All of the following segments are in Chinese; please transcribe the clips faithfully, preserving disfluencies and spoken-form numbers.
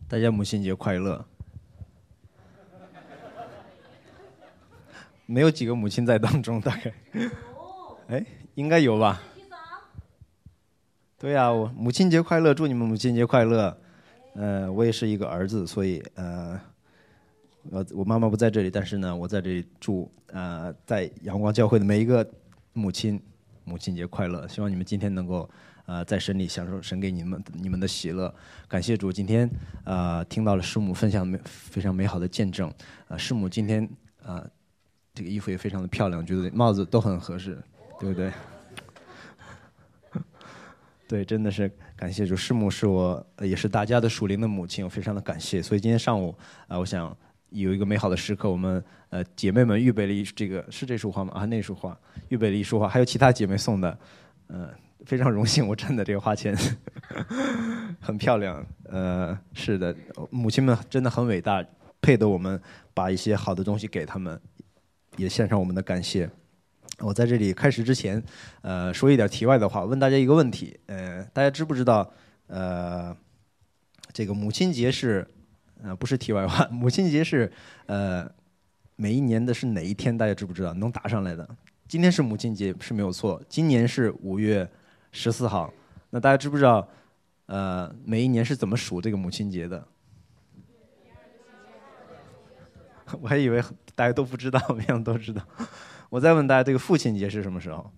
大家母亲节快乐！没有几个母亲在当中，大概，哎，应该有吧？对呀、啊，我母亲节快乐，祝你们母亲节快乐。呃，我也是一个儿子，所以呃，我我妈妈不在这里，但是呢，我在这里祝呃在阳光教会的每一个母亲母亲节快乐。希望你们今天能够呃在神里享受神给你们你们的喜乐。感谢主，今天呃听到了师母分享非常美好的见证。呃，师母今天呃这个衣服也非常的漂亮，觉得帽子都很合适，对不对？对，真的是感谢主，师母是我也是大家的属灵的母亲，我非常的感谢。所以今天上午啊、呃，我想有一个美好的时刻，我们呃姐妹们预备了一这个是这束花吗？啊，那束花预备了一束花，还有其他姐妹送的，呃，非常荣幸，我挣的这个花钱很漂亮。呃，是的，母亲们真的很伟大，配得我们把一些好的东西给他们，也献上我们的感谢。我在这里开始之前，呃，说一点题外的话，问大家一个问题，呃，大家知不知道，呃，这个母亲节是，呃，不是题外话，母亲节是，呃，每一年的是哪一天？大家知不知道？能答上来的？今天是母亲节是没有错，今年是五月十四号。那大家知不知道，呃，每一年是怎么数这个母亲节的？我还以为大家都不知道，没想到都知道。我再问大家，这个父亲节是什么时候？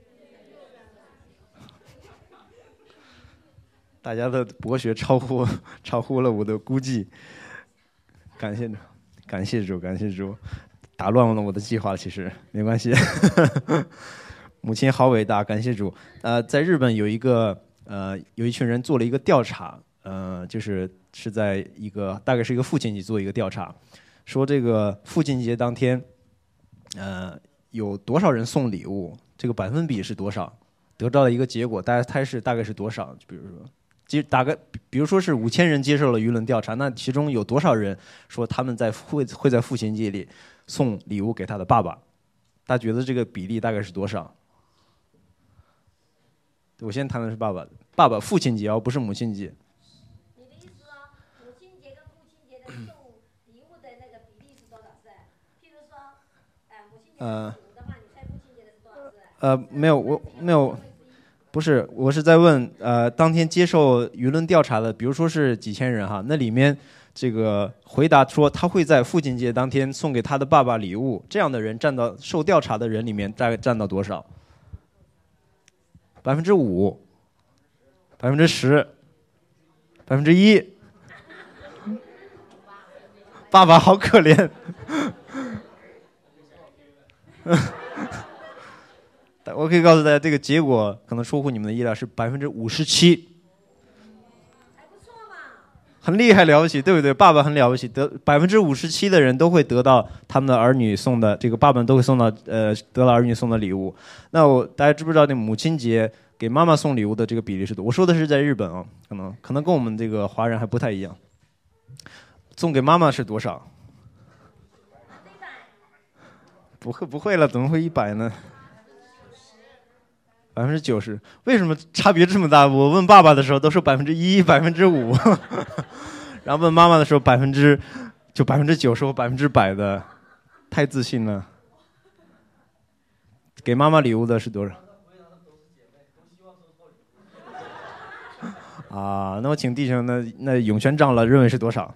大家的博学超乎超乎了我的估计，感谢主，感谢主，感谢主，打乱了我的计划，其实没关系。母亲好伟大，感谢主。呃，在日本有一个呃有一群人做了一个调查，呃，就是是在一个大概是一个父亲节做一个调查，说这个父亲节当天，呃。有多少人送礼物？这个百分比是多少？得到了一个结果，大家猜是大概是多少？比如说，接大概，比如说是五千人接受了舆论调查，那其中有多少人说他们在会会在父亲节里送礼物给他的爸爸？大家觉得这个比例大概是多少？我先谈的是爸爸，爸爸父亲节哦，不是母亲节。 你的意思说，母亲节跟父亲节的送礼物的那个比例是多少次？譬如说，呃，母亲节呃。 呃， 没有，我没有，不是，我是在问，呃，当天接受舆论调查的，比如说是几千人哈，那里面这个回答说他会在父亲节当天送给他的爸爸礼物，这样的人占到受调查的人里面大概占到多少？百分之五，百分之十，百分之一，爸爸好可怜。我可以告诉大家，这个结果可能出乎你们的意料，是百分之五十七，很厉害，了不起，对不对？爸爸很了不起，得百分之五十七的人都会得到他们的儿女送的，这个爸爸都会送到呃得到儿女送的礼物。那我大家知不知道，那母亲节给妈妈送礼物的这个比例是多？我说的是在日本啊，可能可能跟我们这个华人还不太一样。送给妈妈是多少？不会不会了，怎么会一百呢？百分之九十，为什么差别这么大？我问爸爸的时候都说百分之一、百分之五，然后问妈妈的时候百分之就百分之九十或百分之百的，太自信了。给妈妈礼物的是多少？啊，那我请弟兄，那那永泉长老认为是多少？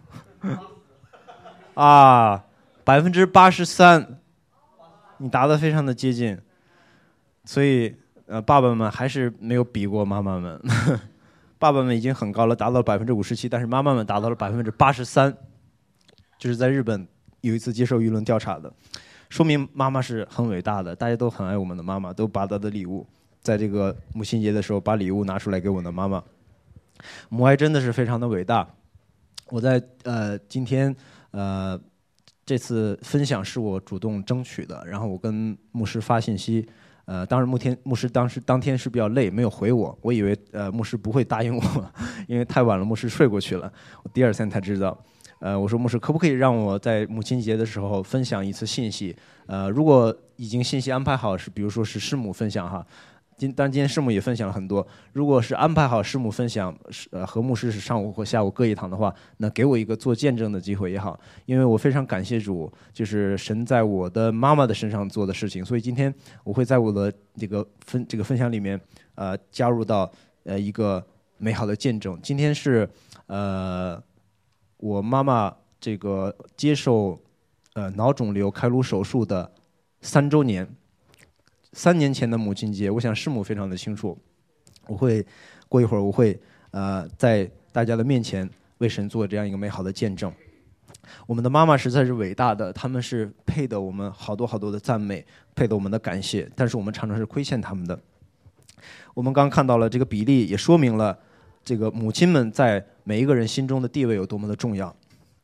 啊，百分之八十三，你答得非常的接近，所以。呃，爸爸们还是没有比过妈妈们，爸爸们已经很高了，达到了百分之五十七，但是妈妈们达到了百分之八十三，这是在日本有一次接受舆论调查的，说明妈妈是很伟大的，大家都很爱我们的妈妈，都把她的礼物在这个母亲节的时候把礼物拿出来给我的妈妈，母爱真的是非常的伟大。我在呃今天呃这次分享是我主动争取的，然后我跟牧师发信息。呃，当时牧天牧师当时当天是比较累，没有回我。我以为呃牧师不会答应我，因为太晚了，牧师睡过去了。我第二天才知道。呃，我说牧师可不可以让我在母亲节的时候分享一次信息？呃，如果已经信息安排好是，比如说是师母分享哈， 今当然今天师母也分享了很多。如果是安排好师母分享，呃，和牧师是上午或下午各一堂的话，那给我一个做见证的机会也好，因为我非常感谢主，就是神在我的妈妈的身上做的事情，所以今天我会在我的这个分这个分享里面，呃，加入到呃一个美好的见证。今天是呃我妈妈这个接受呃脑肿瘤开颅手术的三周年。三年前的母亲节，我想师母非常的清楚。我会过一会儿，我会呃在大家的面前为神做这样一个美好的见证。我们的妈妈实在是伟大的，他们是配得我们好多好多的赞美，配得我们的感谢，但是我们常常是亏欠他们的。我们刚看到了这个比例，也说明了这个母亲们在每一个人心中的地位有多么的重要。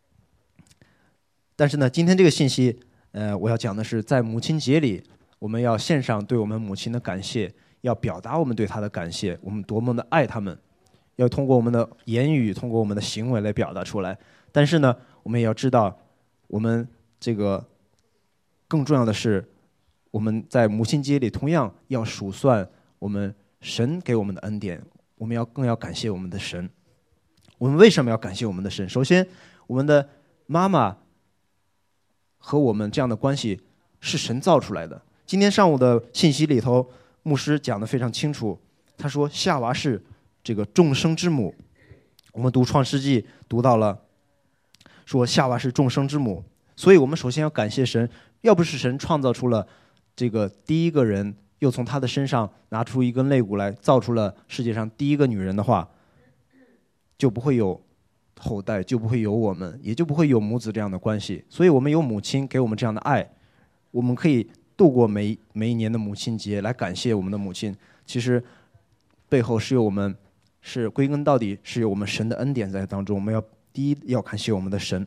但是呢，今天这个信息，呃，我要讲的是在母亲节里。我们要献上对我们母亲的感谢，要表达我们对她的感谢，我们多么的爱她们，要通过我们的言语，通过我们的行为来表达出来。但是呢，我们也要知道，我们这个更重要的是，我们在母亲节里同样要数算我们神给我们的恩典，我们要更要感谢我们的神。我们为什么要感谢我们的神？首先，我们的妈妈和我们这样的关系是神造出来的。今天上午的信息里头，牧师讲得非常清楚。他说夏娃是这个众生之母。我们读创世纪读到了，说夏娃是众生之母。所以我们首先要感谢神，要不是神创造出了这个第一个人，又从他的身上拿出一根肋骨来造出了世界上第一个女人的话，就不会有后代，就不会有我们，也就不会有母子这样的关系。所以我们有母亲给我们这样的爱，我们可以度过每每一年的母亲节来感谢我们的母亲。其实背后是有我们，是归根到底是有我们神的恩典在当中。我们要第一要感谢我们的神。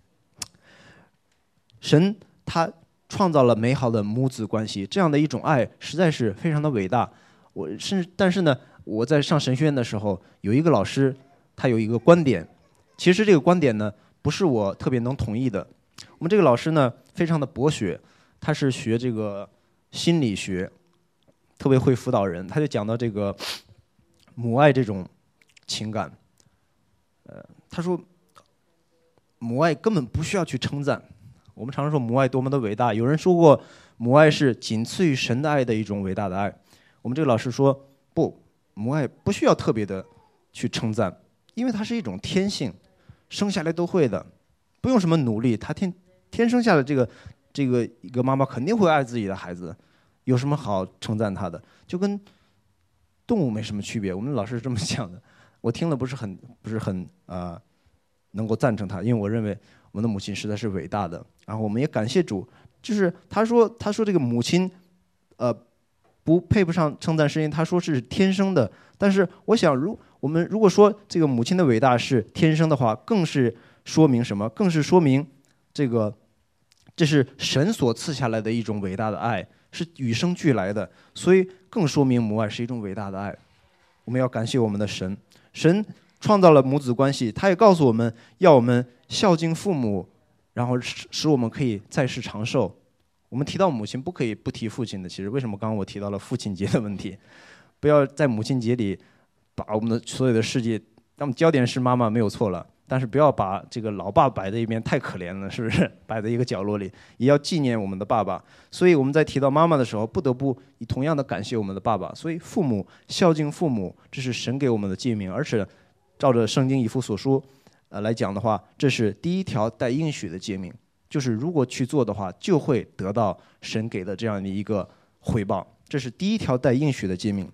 神他创造了美好的母子关系，这样的一种爱实在是非常的伟大。我甚至但是呢，我在上神学院的时候，有一个老师他有一个观点，其实这个观点呢不是我特别能同意的。我们这个老师呢非常的博学。他是学这个心理学，特别会辅导人。他就讲到这个母爱这种情感，呃，他说母爱根本不需要去称赞。我们常常说母爱多么的伟大，有人说过母爱是仅次于神的爱的一种伟大的爱。我们这个老师说不，母爱不需要特别的去称赞，因为它是一种天性，生下来都会的，不用什么努力，他天天生下来这个。这个一个妈妈肯定会爱自己的孩子，有什么好称赞他的？就跟动物没什么区别。我们老师是这么讲的，我听了不是很不是很啊、呃、能够赞成他，因为我认为我们的母亲实在是伟大的。然后我们也感谢主，就是他说他说这个母亲，呃，不配不上称赞，是因为他说是天生的。但是我想，如我们如果说这个母亲的伟大是天生的话，更是说明什么？更是说明这个。这是神所赐下来的一种伟大的爱，是与生俱来的，所以更说明母爱是一种伟大的爱。我们要感谢我们的神，神创造了母子关系，他也告诉我们要我们孝敬父母，然后使使我们可以在世长寿。我们提到母亲不可以不提父亲的，其实为什么刚刚我提到了父亲节的问题？不要在母亲节里把我们的所有的世界，那么焦点是妈妈没有错了。但是不要把这个老爸摆在一边，太可怜了，是不是？摆在一个角落里，也要纪念我们的爸爸。所以我们在提到妈妈的时候，不得不以同样的感谢我们的爸爸。所以父母孝敬父母，这是神给我们的诫命，而且照着圣经以弗所书呃来讲的话，这是第一条带应许的诫命，就是如果去做的话，就会得到神给的这样的一个回报。这是第一条带应许的诫命。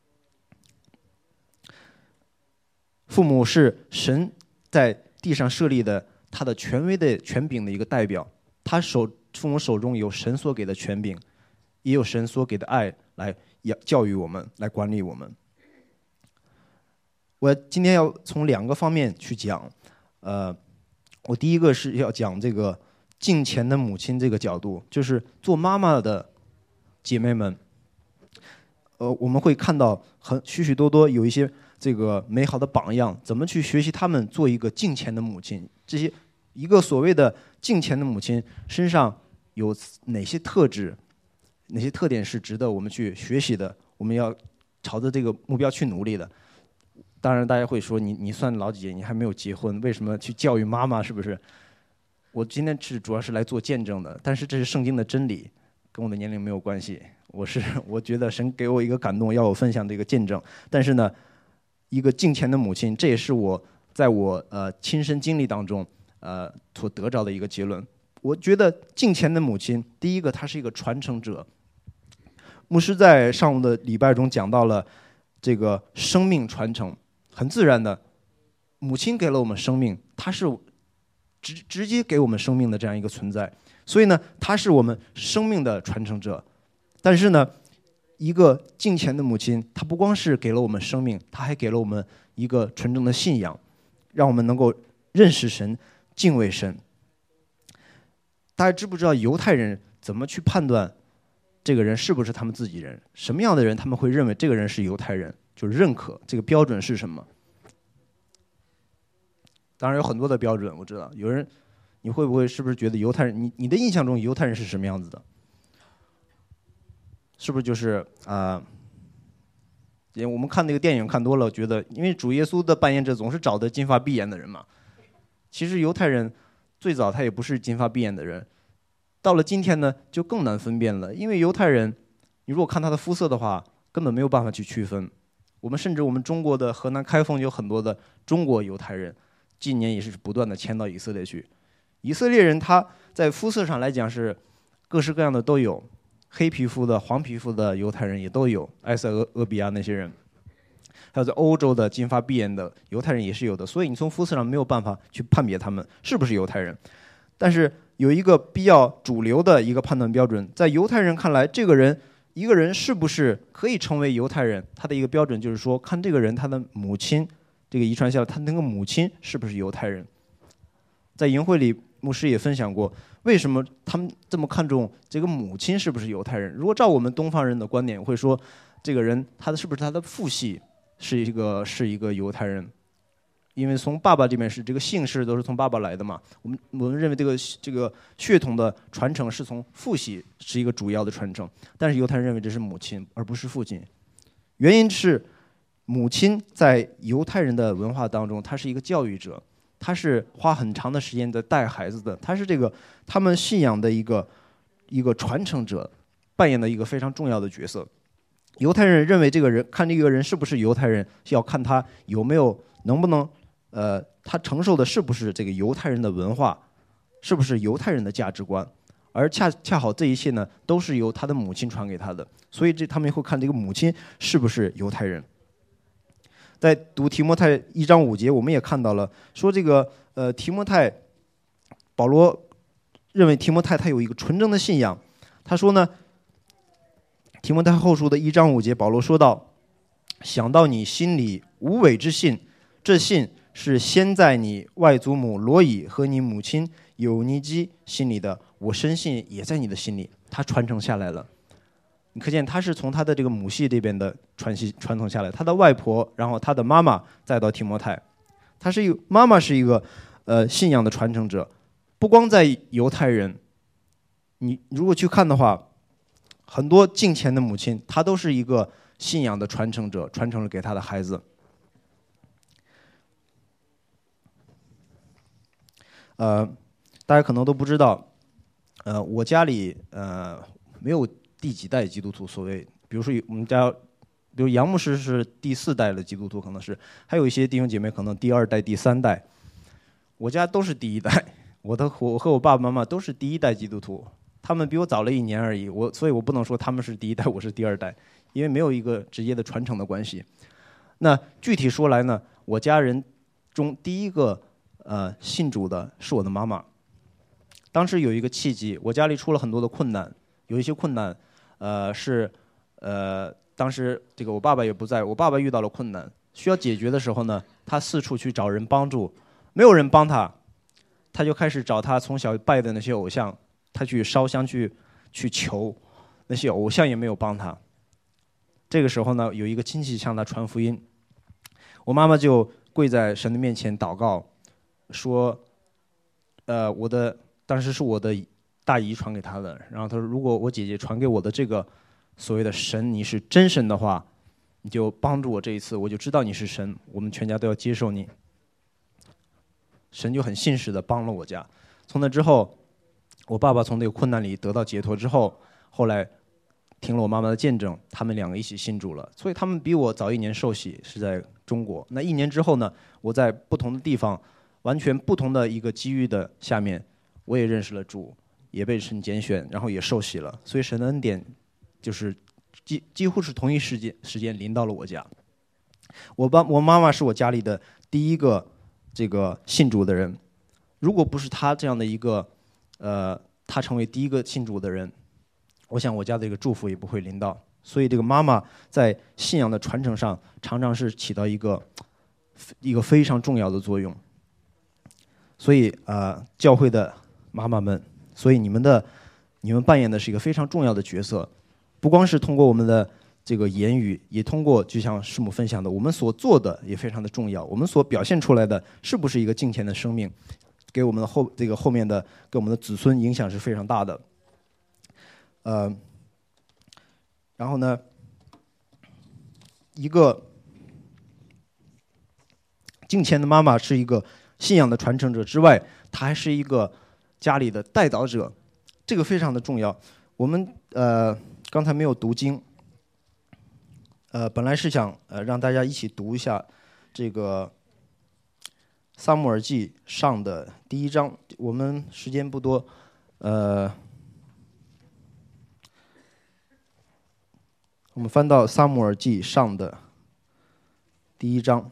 父母是神在地上设立的他的权威的权柄的一个代表，他手父母手中有神所给的权柄，也有神所给的爱来教育我们，来管理我们。我今天要从两个方面去讲，呃，我第一个是要讲这个敬虔的母亲这个角度，就是做妈妈的姐妹们，呃，我们会看到很许许多多有一些这个美好的榜样，怎么去学习他们做一个敬虔的母亲？这些一个所谓的敬虔的母亲身上有哪些特质？哪些特点是值得我们去学习的？ 我们要朝着这个目标去努力的。当然，大家会说你你算老几，你还没有结婚，为什么去教育妈妈？是不是？我今天是主要是来做见证的，但是这是圣经的真理，跟我的年龄没有关系。我是我觉得神给我一个感动，要我分享这个见证。但是呢，一个敬虔的母亲，这也是我在我呃亲身经历当中呃所得着的一个结论。我觉得敬虔的母亲，第一个她是一个传承者。牧师在上午的礼拜中讲到了这个生命传承，很自然的，母亲给了我们生命，她是直直接给我们生命的这样一个存在，所以呢，她是我们生命的传承者。但是呢，一个敬虔的母亲，她不光是给了我们生命，她还给了我们一个纯正的信仰，让我们能够认识神、敬畏神。大家知不知道犹太人怎么去判断这个人是不是他们自己人？什么样的人他们会认为这个人是犹太人？就是认可这个标准是什么？当然有很多的标准，我知道有人，你会不会是不是觉得犹太人？你你的印象中犹太人是什么样子的？是不是就是啊？因为我们看那个电影看多了，觉得因为主耶稣的扮演者总是找的金发碧眼的人嘛。其实犹太人最早他也不是金发碧眼的人，到了今天呢就更难分辨了，因为犹太人，你如果看他的肤色的话，根本没有办法去区分。我们甚至我们中国的河南开封有很多的中国犹太人，近年也是不断的迁到以色列去。以色列人他在肤色上来讲是各式各样的都有，黑皮肤的、黄皮肤的犹太人也都有，埃塞俄俄比亚那些人，还有在欧洲的金发碧眼的犹太人也是有的。所以你从肤色上没有办法去判别他们是不是犹太人。但是有一个比较主流的一个判断标准，在犹太人看来，这个人一个人是不是可以成为犹太人，他的一个标准就是说，看这个人他的母亲，这个遗传下来，他那个母亲是不是犹太人。在营会里，牧师也分享过，为什么他们这么看重这个母亲是不是犹太人。如果照我们东方人的观点，会说这个人他的是不是他的父系是一个是一个犹太人，因为从爸爸这边是这个姓氏都是从爸爸来的嘛。我们我们认为这个这个血统的传承是从父系是一个主要的传承，但是犹太人认为这是母亲而不是父亲。原因是母亲在犹太人的文化当中，她是一个教育者，她是花很长的时间在带孩子的，她是这个他们信仰的一个一个传承者，扮演的一个非常重要的角色。犹太人认为这个人看这个人是不是犹太人，要看他有没有能不能呃，他承受的是不是这个犹太人的文化，是不是犹太人的价值观，而恰恰好这一切呢，都是由他的母亲传给他的，所以这他们会看这个母亲是不是犹太人。在读提摩太一章五节，我们也看到了，说这个呃提摩太，保罗认为提摩太他有一个纯正的信仰。他说呢，提摩太后书的一章五节，保罗说到，想到你心里无伪之信，这信是先在你外祖母罗以和你母亲有尼基心里的，我深信也在你的心里，他传承下来了。你可见他是从他的这个母系这边的传系传承下来，他的外婆，然后他的妈妈，再到提摩太，他是一个妈妈是一个呃信仰的传承者。不光在犹太人，你如果去看的话，很多敬虔的母亲，她都是一个信仰的传承者，传承了给她的孩子。呃，大家可能都不知道，呃，我家里呃没有第几代基督徒，所谓，比如说我们家，比如杨牧师是第四代的基督徒，可能是，还有一些弟兄姐妹可能第二代、第三代，我家都是第一代，我的我和我爸爸妈妈都是第一代基督徒，他们比我早了一年而已，我所以我不能说他们是第一代，我是第二代，因为没有一个直接的传承的关系。那具体说来呢，我家人中第一个呃信主的是我的妈妈。当时有一个契机，我家里出了很多的困难，有一些困难，呃是呃当时这个我爸爸也不在，我爸爸遇到了困难，需要解决的时候呢，他四处去找人帮助，没有人帮他，他就开始找他从小拜的那些偶像，他去烧香去去求，那些偶像也没有帮他。这个时候呢，有一个亲戚向他传福音，我妈妈就跪在神的面前祷告，说，呃，我的当时是我的大姨传给他的，然后他说，如果我姐姐传给我的这个所谓的神，你是真神的话，你就帮助我这一次，我就知道你是神，我们全家都要接受你。神就很信实的帮了我家。从那之后，我爸爸从这个困难里得到解脱之后，后来听了我妈妈的见证，他们两个一起信主了。所以他们比我早一年受洗，是在中国。那一年之后呢，我在不同的地方，完全不同的一个机遇的下面，我也认识了主，也被神拣选，然后也受洗了。所以神的恩典就是几几乎是同一时间时间临到了我家。我爸我妈妈是我家里的第一个这个信主的人，如果不是她这样的一个呃，她成为第一个信主的人，我想我家的这个祝福也不会临到。所以这个妈妈在信仰的传承上，常常是起到一个一个非常重要的作用。所以呃，教会的妈妈们，所以你们的你们扮演的是一个非常重要的角色，不光是通过我们的这个言语，也通过就像师母分享的，我们所做的也非常的重要。我们所表现出来的是不是一个敬虔的生命，给我们的后这个后面的给我们的子孙影响是非常大的。呃，然后呢，一个敬虔的妈妈是一个信仰的传承者之外，她还是一个家里的带导者，这个非常的重要。我们呃刚才没有读经，呃本来是想呃让大家一起读一下这个撒母耳记上的第一章，我们时间不多，呃。我们翻到撒母耳记上的第一章，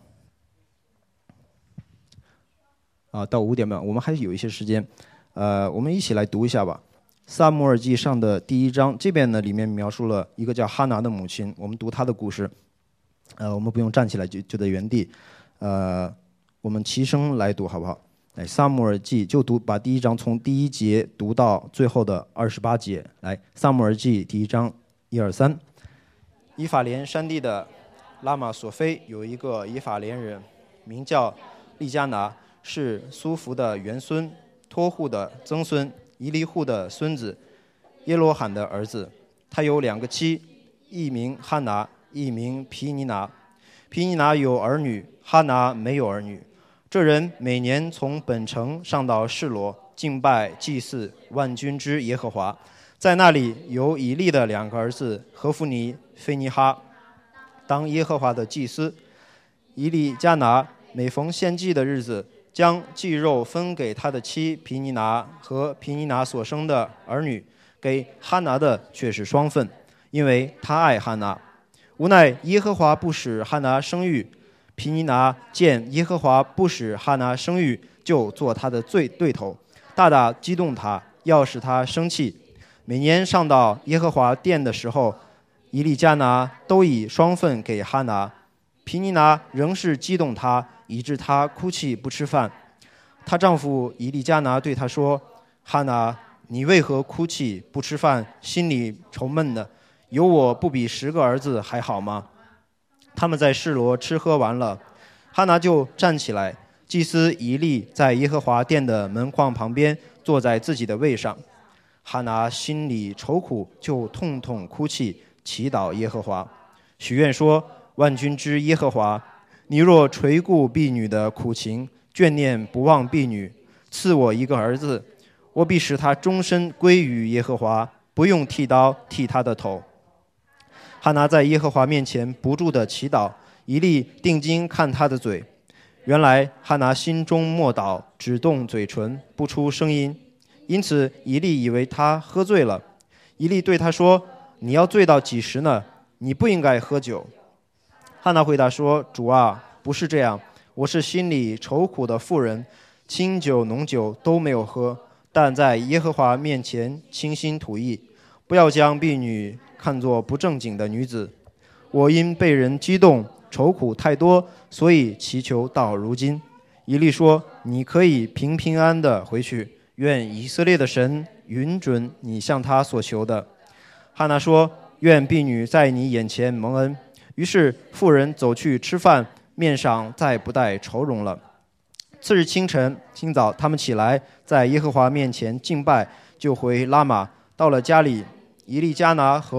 啊，到五点半，我们还有一些时间，呃，我们一起来读一下吧。撒母耳记上的第一章，这边呢里面描述了一个叫哈拿的母亲，我们读她的故事，呃，我们不用站起来，就就在原地，呃，我们齐声来读好不好？来，撒母耳记就读，把第一章从第一节读到最后的二十八节。来，撒母耳记第一章，一二三。以法莲山地的拉玛索菲有一个以法莲人，名叫利加拿，是苏弗的元孙，托户的曾孙，伊利户的孙子，耶罗罕的儿子。他有两个妻，一名哈拿，一名皮尼拿。皮尼拿有儿女，哈拿没有儿女。这人每年从本城上到示罗，敬拜祭祀万军之耶和华。在那里有以利的两个儿子何弗尼、菲尼哈，当耶和华的祭司。以利加拿每逢献祭的日子，将祭肉分给他的妻皮尼拿和皮尼拿所生的儿女，给哈拿的却是双份，因为他爱哈拿。无奈耶和华不使哈拿生育，皮尼拿见耶和华不使哈拿生育，就做他的罪对头，大大激动他，要使他生气。每年上到耶和华殿的时候，以利加拿都以双份给哈拿，皮尼拿仍是激动他，以致他哭泣不吃饭。她丈夫以利加拿对她说：“哈拿，你为何哭泣不吃饭，心里愁闷呢？有我不比十个儿子还好吗？”他们在示罗吃喝完了，哈拿就站起来，祭司以利在耶和华殿的门框旁边坐在自己的位上。哈拿心里愁苦，就痛痛哭泣，祈祷耶和华，许愿说：“万军之耶和华，你若垂顾婢女的苦情，眷念不忘婢女，赐我一个儿子，我必使他终身归于耶和华，不用剃刀剃他的头。”哈拿在耶和华面前不住地祈祷，以利定睛看他的嘴，原来哈拿心中默祷，只动嘴唇，不出声音。因此以利以为他喝醉了。以利对他说：“你要醉到几时呢？你不应该喝酒。”哈拿回答说：“主啊，不是这样，我是心里愁苦的妇人，清酒浓酒都没有喝，但在耶和华面前倾心吐意，不要将婢女看作不正经的女子。我因被人激动，愁苦太多，所以祈求到如今。”以利说：“你可以平平安安地回去，愿以色列的神允准你向他所求的。”哈拿说：“愿婢女在你眼前蒙恩。”于是妇人走去吃饭，面上再不带愁容了。次日清晨清早，他们起来，在耶和华面前敬拜，就回拉玛。到了家里，以利加拿和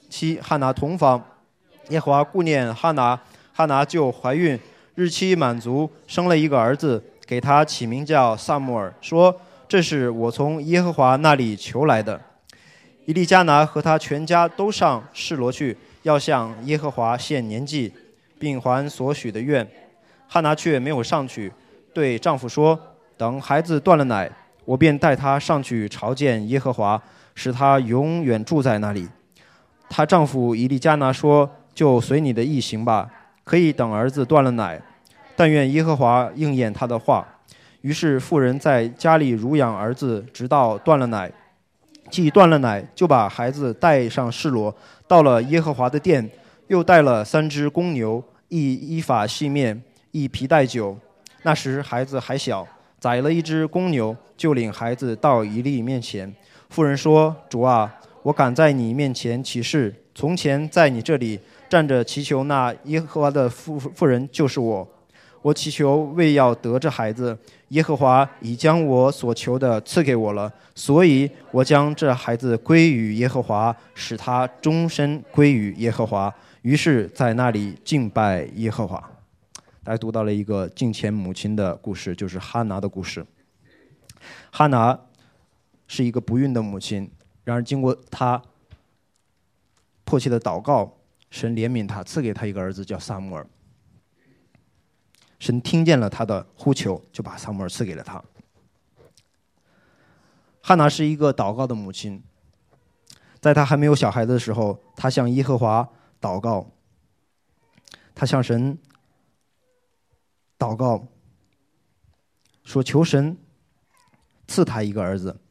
妻哈拿同房，耶和华顾念哈拿，哈拿就怀孕，日期满足，生了一个儿子，给他起名叫撒母耳，说：“这是我从耶和华那里求来的。”以利加拿和他全家都上示罗去，要向耶和华献年祭，并还所许的愿。哈拿却没有上去，对丈夫说：“等孩子断了奶，我便带他上去朝见耶和华，使他永远住在那里。”她丈夫以利加拿说：“就随你的意行吧，可以等儿子断了奶，但愿耶和华应验他的话。”于是妇人在家里乳养儿子，直到断了奶。既断了奶，就把孩子带上示罗，到了耶和华的殿，又带了三只公牛，一依法细面，一皮带酒。那时孩子还小，宰了一只公牛，就领孩子到以利面前。妇人说：“主啊，我敢在你面前起誓，从前在你这里站着祈求那耶和华的妇妇人就是我。我祈求为要得这孩子，耶和华已将我所求的赐给我了，所以我将这孩子归于耶和华，使他终身归于耶和华。”于是在那里敬拜耶和华。大家读到了一个敬虔母亲的故事，就是哈拿的故事。哈拿是一个不孕的母亲，然而经过她迫切的祷告，神怜悯她，赐给她一个儿子叫撒母耳。神听见了他的呼求，就把撒母耳赐给了他。哈拿是一个祷告的母亲，在她还没有小孩的时候，她向耶和华祷告，她向神祷告，说求神赐她一个儿子。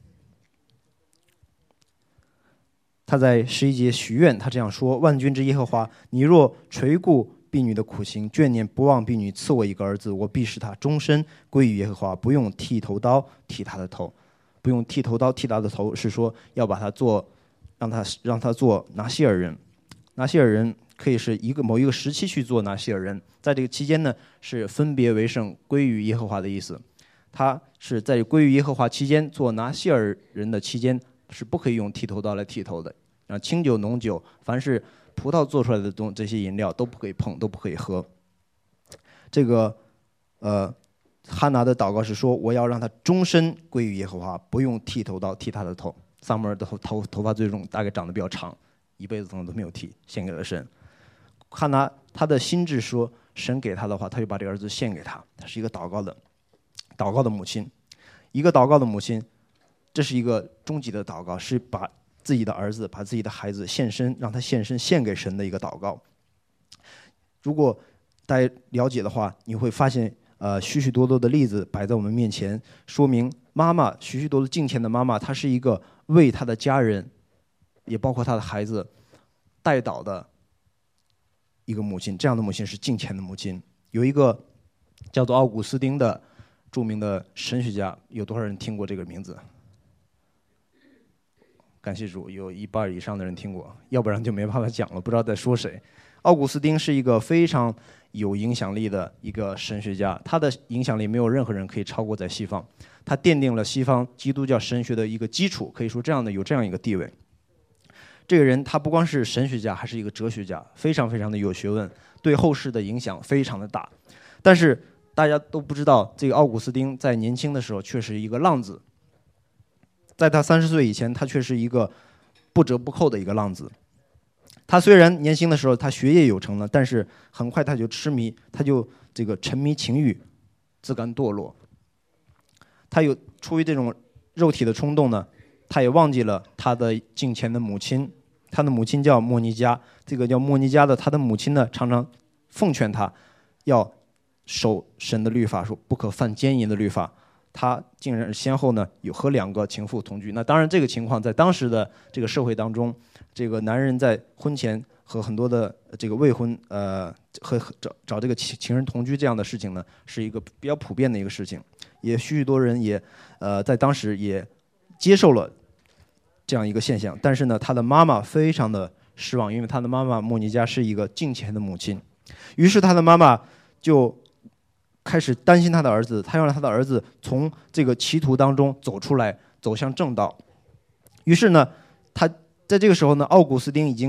她在十一节许愿，她这样说：“万军之耶和华，你若垂顾婢女的苦情，眷念不忘婢女赐我一个儿子，我必使他终身归于耶和华，不用剃头刀剃他的头。”不用剃头刀剃他的头是说要把他做，让他让他做拿西尔人。拿西尔人可以是一个某一个时期去做拿西尔人，在这个期间呢是分别为圣，归于耶和华的意思。他是在归于耶和华期间做拿西尔人的期间是不可以用剃头刀来剃头的。啊，清酒、浓酒，凡是葡萄做出来的东这些饮料都不可以碰，都不可以喝。这个呃，哈拿的祷告是说，我要让他终身归于耶和华，不用剃头刀剃他的头。撒母耳的头头头发最重，大概长得比较长，一辈子可能都没有剃，献给了神。哈拿他的心智说，神给他的话，他就把这个儿子献给他。他是一个祷告的祷告的母亲，一个祷告的母亲，这是一个终极的祷告，是把自己的儿子，把自己的孩子献身，让他献身献给神的一个祷告。如果大家了解的话，你会发现，呃，许许多多的例子摆在我们面前，说明妈妈许许多多敬虔的妈妈，她是一个为她的家人，也包括她的孩子代祷的一个母亲。这样的母亲是敬虔的母亲。有一个叫做奥古斯丁的著名的神学家，有多少人听过这个名字？感谢主，有一半以上的人听过，要不然就没办法讲了，不知道在说谁。奥古斯丁是一个非常有影响力的一个神学家，他的影响力没有任何人可以超过在西方，他奠定了西方基督教神学的一个基础，可以说这样的有这样一个地位。这个人他不光是神学家，还是一个哲学家，非常非常的有学问，对后世的影响非常的大。但是大家都不知道，这个奥古斯丁在年轻的时候却是一个浪子。在他三十岁以前，他却是一个不折不扣的一个浪子。他虽然年轻的时候他学业有成了，但是很快他就痴迷，他就这个沉迷情欲，自甘堕落。他有出于这种肉体的冲动呢，他也忘记了他的敬虔的母亲。他的母亲叫莫尼加，这个叫莫尼加的，他的母亲呢常常奉劝他要守神的律法，说不可犯奸淫的律法。他竟然先后呢有和两个情妇同居。那当然，这个情况在当时的这个社会当中，这个男人在婚前和很多的这个未婚呃和找找这个情情人同居这样的事情呢，是一个比较普遍的一个事情，也许许多人也呃在当时也接受了这样一个现象。但是呢，他的妈妈非常的失望，因为他的妈妈莫尼加是一个敬虔的母亲，于是他的妈妈就开始担心他的儿子，他要让他的儿子从这个歧途当中走出来，走向正道。于是呢，他在这个时候呢，奥古斯丁已经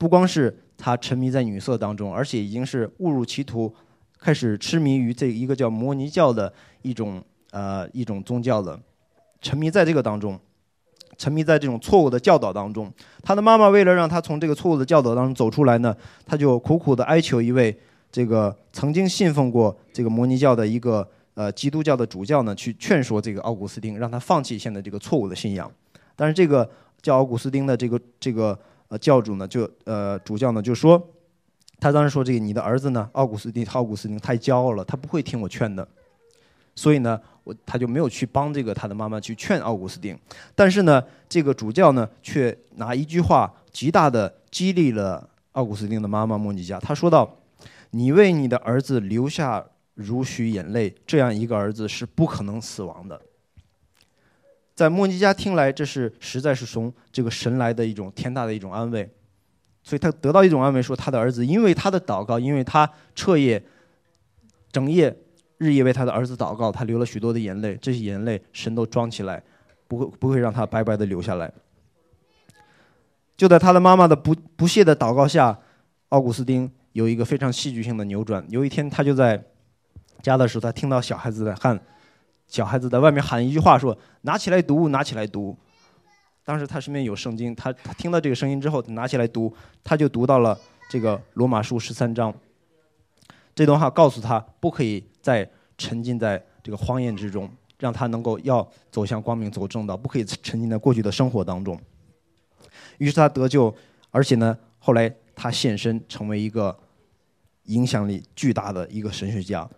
不光是他沉迷在女色当中，而且已经是误入歧途，开始痴迷于这一个叫摩尼教的一种呃一种宗教了，沉迷在这个当中，沉迷在这种错误的教导当中。他的妈妈为了让他从这个错误的教导当中走出来呢，他就苦苦的哀求一位这个曾经信奉过这个摩尼教的一个呃基督教的主教呢，去劝说这个奥古斯丁，让他放弃现在这个错误的信仰。但是这个叫奥古斯丁的这个这个呃教主呢，就呃主教呢就说，他当时说这个你的儿子呢，奥古斯丁奥古斯丁太骄傲了，他不会听我劝的，所以呢，我他就没有去帮这个他的妈妈去劝奥古斯丁。但是呢，这个主教呢却拿一句话极大的激励了奥古斯丁的妈妈莫妮加。他说道：“你为你的儿子流下如许眼泪，这样一个儿子是不可能死亡的。”在莫妮加听来，这是实在是从这个神来的一种天大的一种安慰，所以他得到一种安慰，说他的儿子因为他的祷告，因为他彻夜整夜日夜为他的儿子祷告，他流了许多的眼泪，这些眼泪神都装起来，不会不会让他白白的流下来。就在他的妈妈的不不懈的祷告下，奥古斯丁有一个非常戏剧性的扭转。有一天，他就在家的时候，他听到小孩子在喊，小孩子在外面喊一句话说：“拿起来读，拿起来读。”当时他身边有圣经，他他听到这个声音之后，拿起来读，他就读到了这个罗马书十三章。这段话告诉他，不可以再沉浸在这个荒宴之中，让他能够要走向光明，走正道，不可以沉浸在过去的生活当中。于是他得救，而且呢，后来他献身成为一个影响力巨大的一个神学家。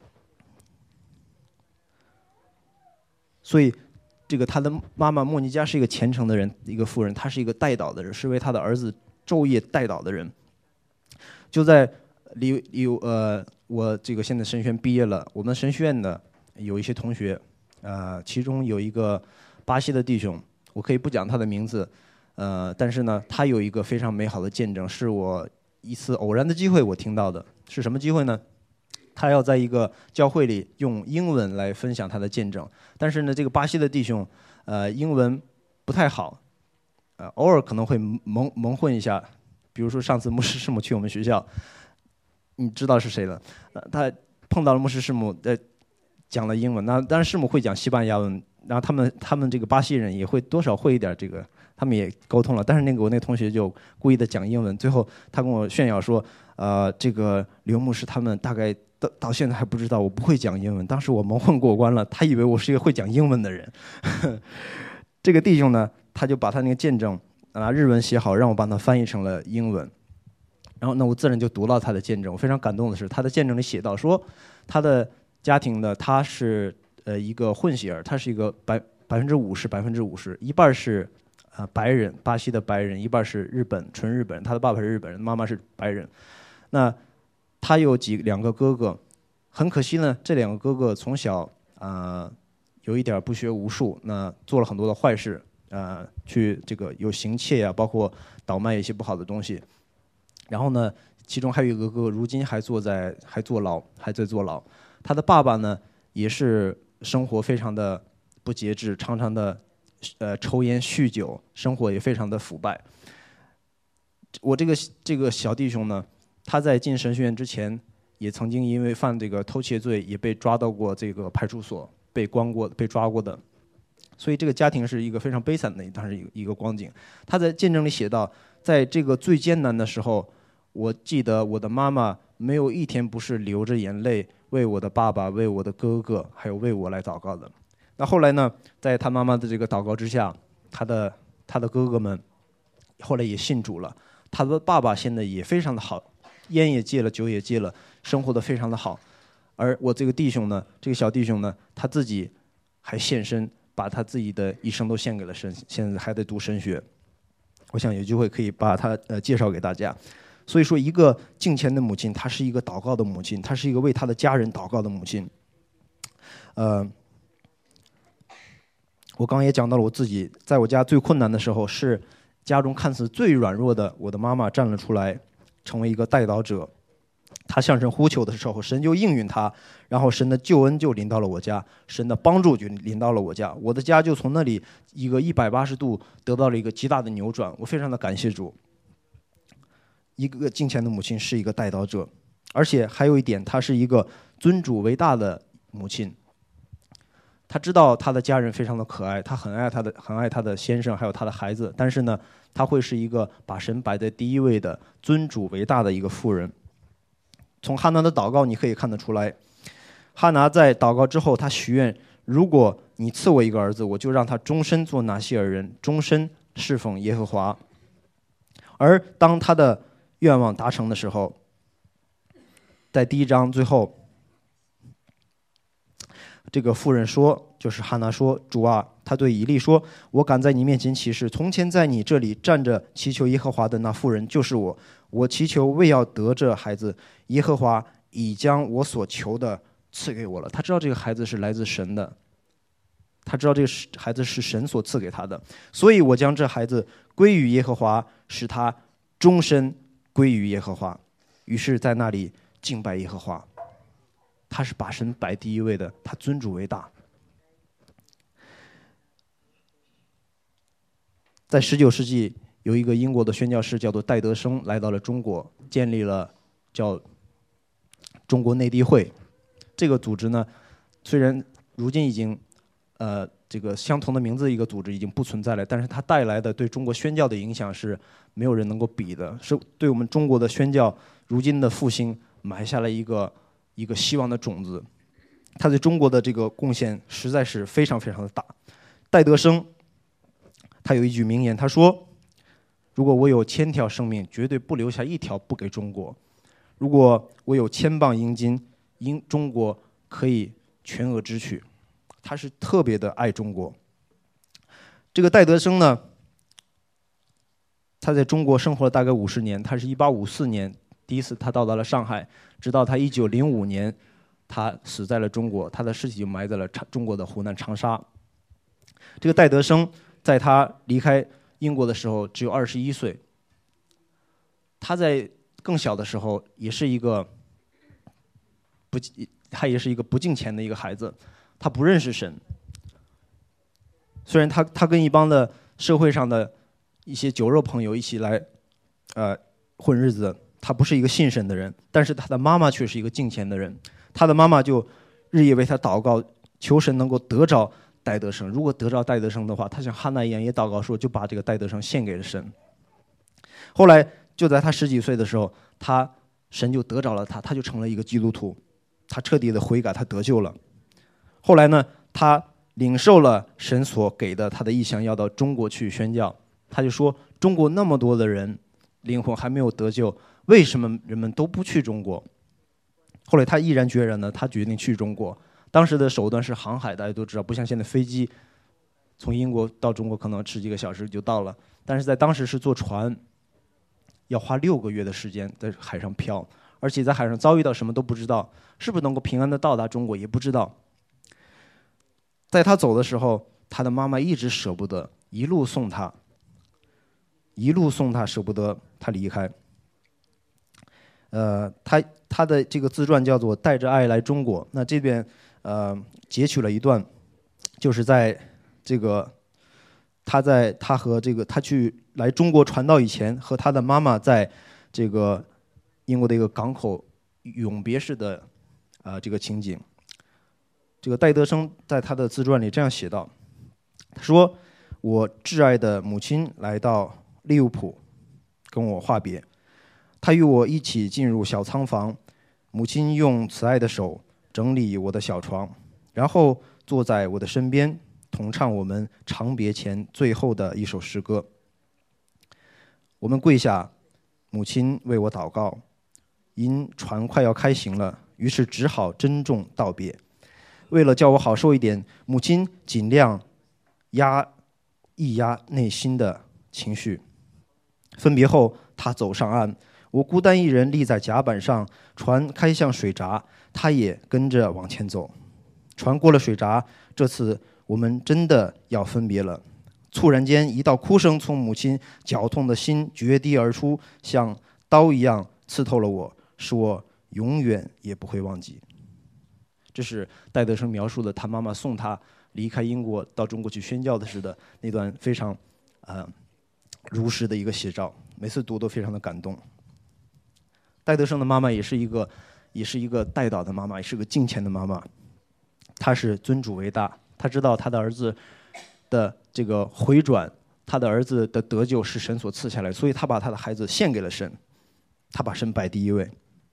所以，这个他的妈妈莫妮加是一个虔诚的人，一个妇人，她是一个代祷的人，是为他的儿子昼夜代祷的人。就在离有呃，我这个现在神学院毕业了，我们神学院的有一些同学，呃，其中有一个巴西的弟兄，我可以不讲他的名字，呃，但是呢，他有一个非常美好的见证，是我一次偶然的机会我听到的。是什么机会呢？他要在一个教会里用英文来分享他的见证，但是呢，这个巴西的弟兄，呃，英文不太好，呃，偶尔可能会蒙蒙混一下。比如说上次牧师师母去我们学校，你知道是谁了？呃，他碰到了牧师师母，呃，讲了英文。那当然师母会讲西班牙文，然后他们他们这个巴西人也会多少会一点这个，他们也沟通了。但是那个我那个同学就故意的讲英文，最后他跟我炫耀说，呃，这个刘牧师他们大概。到到现在还不知道我不会讲英文，当时我蒙混过关了，他以为我是一个会讲英文的人。这个弟兄呢，他就把他那个见证拿日文写好，让我把它翻译成了英文。然后呢，我自然就读到他的见证。我非常感动的是，他的见证里写到说，他的家庭呢，他是呃一个混血儿，他是一个百百分之五十百分之五十，一半是呃白人，巴西的白人，一半是日本纯日本人。他的爸爸是日本人，妈妈是白人。那他有几两个哥哥，很可惜呢，这两个哥哥从小啊、呃、有一点不学无术，那做了很多的坏事，呃，去这个有行窃呀、啊，包括倒卖一些不好的东西。然后呢，其中还有一个哥哥，如今还坐在还坐牢，还在坐牢。他的爸爸呢，也是生活非常的不节制，常常的呃抽烟酗酒，生活也非常的腐败。我这个这个小弟兄呢。他在进神学院之前，也曾经因为犯这个偷窃罪，也被抓到过这个派出所，被关过、被抓过的。所以这个家庭是一个非常悲惨的，当时一个一个光景。他在见证里写到，在这个最艰难的时候，我记得我的妈妈没有一天不是流着眼泪为我的爸爸、为我的哥哥，还有为我来祷告的。那后来呢，在他妈妈的这个祷告之下，他的他的哥哥们后来也信主了。他的爸爸现在也非常的好。烟也戒了，酒也戒了，生活的非常的好。而我这个弟兄呢，这个小弟兄呢，他自己还献身，把他自己的一生都献给了神，现在还在读神学。我想有机会可以把他呃介绍给大家。所以说，一个敬虔的母亲，她是一个祷告的母亲，她是一个为她的家人祷告的母亲。呃，我刚刚也讲到了我自己，在我家最困难的时候，是家中看似最软弱的我的妈妈站了出来。成为一个代祷者，他向神呼求的时候，神就应允他，然后神的救恩就临到了我家，神的帮助就临到了我家，我的家就从那里一个一百八十度得到了一个极大的扭转，我非常的感谢主。 一个敬虔的母亲是一个带祷者，而且还有一点，她是一个尊主为大的母亲。她知道她的家人非常的可爱，她很爱她的很爱她的先生，还有她的孩子。但是呢，她会是一个把神摆在第一位的尊主为大的一个妇人。从哈拿的祷告你可以看得出来，哈拿在祷告之后，她许愿：如果你赐我一个儿子，我就让他终身做拿西尔人，终身侍奉耶和华。而当他的愿望达成的时候，在第一章最后，这个妇人说，就是哈拿说：主啊，他对以利说，我敢在你面前起誓，从前在你这里站着祈求耶和华的那妇人就是我。我祈求为要得这孩子，耶和华已将我所求的赐给我了。他知道这个孩子是来自神的，他知道这个孩子是神所赐给他的，所以我将这孩子归于耶和华，使他终身归于耶和华。于是在那里敬拜耶和华。他是把神摆第一位的，他尊主为大。在十九世纪，有一个英国的宣教士叫做戴德生来到了中国，建立了叫中国内地会。这个组织呢，虽然如今已经呃这个相同的名字的一个组织已经不存在了，但是它带来的对中国宣教的影响是没有人能够比的，是对我们中国的宣教如今的复兴埋下了一个一个希望的种子。他对中国的这个贡献实在是非常非常的大。戴德生他有一句名言，他说：如果我有千条生命，绝对不留下一条不给中国；如果我有千磅银金，英中国可以全额支取。他是特别的爱中国。这个戴德生呢，他在中国生活了大概五十年。他是一八五四年第一次他到达了上海，直到他一九零五年他死在了中国，他的尸体就埋在了中国的湖南长沙。这个戴德生在他离开英国的时候只有二十一岁。他在更小的时候也是一个不，他也是一个不敬虔的一个孩子，他不认识神。虽然他他跟一帮的社会上的一些酒肉朋友一起来，呃，混日子，他不是一个信神的人，但是他的妈妈却是一个敬虔的人。他的妈妈就日夜为他祷告，求神能够得着戴德生。如果得着戴德生的话，他像哈拿一样也祷告说，就把这个戴德生献给了神。后来就在他十几岁的时候，他神就得着了他，他就成了一个基督徒，他彻底的悔改，他得救了。后来呢，他领受了神所给的他的意向，要到中国去宣教。他就说，中国那么多的人灵魂还没有得救，为什么人们都不去中国？后来他毅然决然的，他决定去中国。当时的手段是航海，大家都知道，不像现在飞机从英国到中国可能十几个小时就到了，但是在当时是坐船，要花六个月的时间在海上漂，而且在海上遭遇到什么都不知道，是不是能够平安的到达中国也不知道。在他走的时候，他的妈妈一直舍不得，一路送他，一路送他，舍不得他离开。呃，他他的这个自传叫做《带着爱来中国》。那这边呃截取了一段，就是在这个他在他和这个他去来中国传道以前，和他的妈妈在这个英国的一个港口永别式的啊、呃、这个情景。这个戴德生在他的自传里这样写道：他说，我挚爱的母亲来到利物浦跟我话别，她与我一起进入小仓房，母亲用慈爱的手整理我的小床，然后坐在我的身边，同唱我们长别前最后的一首诗歌。我们跪下，母亲为我祷告，因船快要开行了，于是只好珍重道别。为了叫我好受一点，母亲尽量压抑压内心的情绪。分别后，她走上岸，我孤单一人立在甲板上，船开向水闸，她也跟着往前走。船过了水闸，这次我们真的要分别了。猝然间，一道哭声从母亲绞痛的心决堤而出，像刀一样刺透了我，使我永远也不会忘记。这是戴德生描述的他妈妈送他离开英国到中国去宣教的时的那段非常呃如实的一个写照，每次读都非常的感动。 戴德生的妈妈也是一个，也是一个带祷的妈妈，也是个敬虔的妈妈。她是尊主为大，她知道她的儿子的这个回转，她的儿子的得救是神所赐下来，所以她把她的孩子献给了神，她把神摆第一位。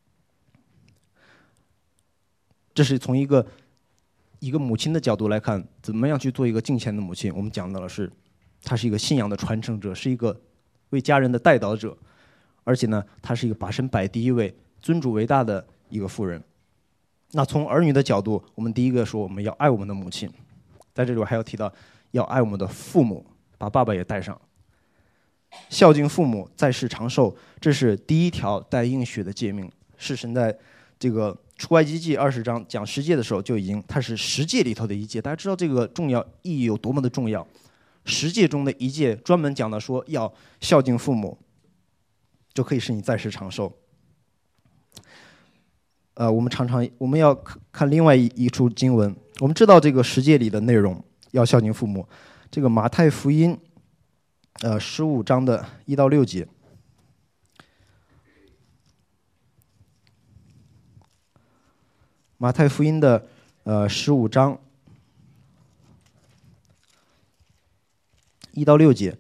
这是从一个一个母亲的角度来看，怎么样去做一个敬虔的母亲。我们讲到的是，她是一个信仰的传承者，是一个为家人的代祷者，而且呢，她是一个把神摆第一位、尊主为大的一个妇人。那从儿女的角度，我们第一个说我们要爱我们的母亲，在这里我还要提到要爱我们的父母，把爸爸也带上。孝敬父母，在世长寿，这是第一条带应许的诫命，是神在这个出埃及记二十章讲十诫的时候就已经，它是十诫里头的一诫。大家知道这个重要意义有多么的重要。十诫中的一诫专门讲的说要孝敬父母，就可以使你在世长寿。呃，我们常常我们要看另外一一处经文，我们知道这个十诫里的内容要孝敬父母。这个马太福音，呃，十五章的一到六节。马太福音的呃十五章一到六节，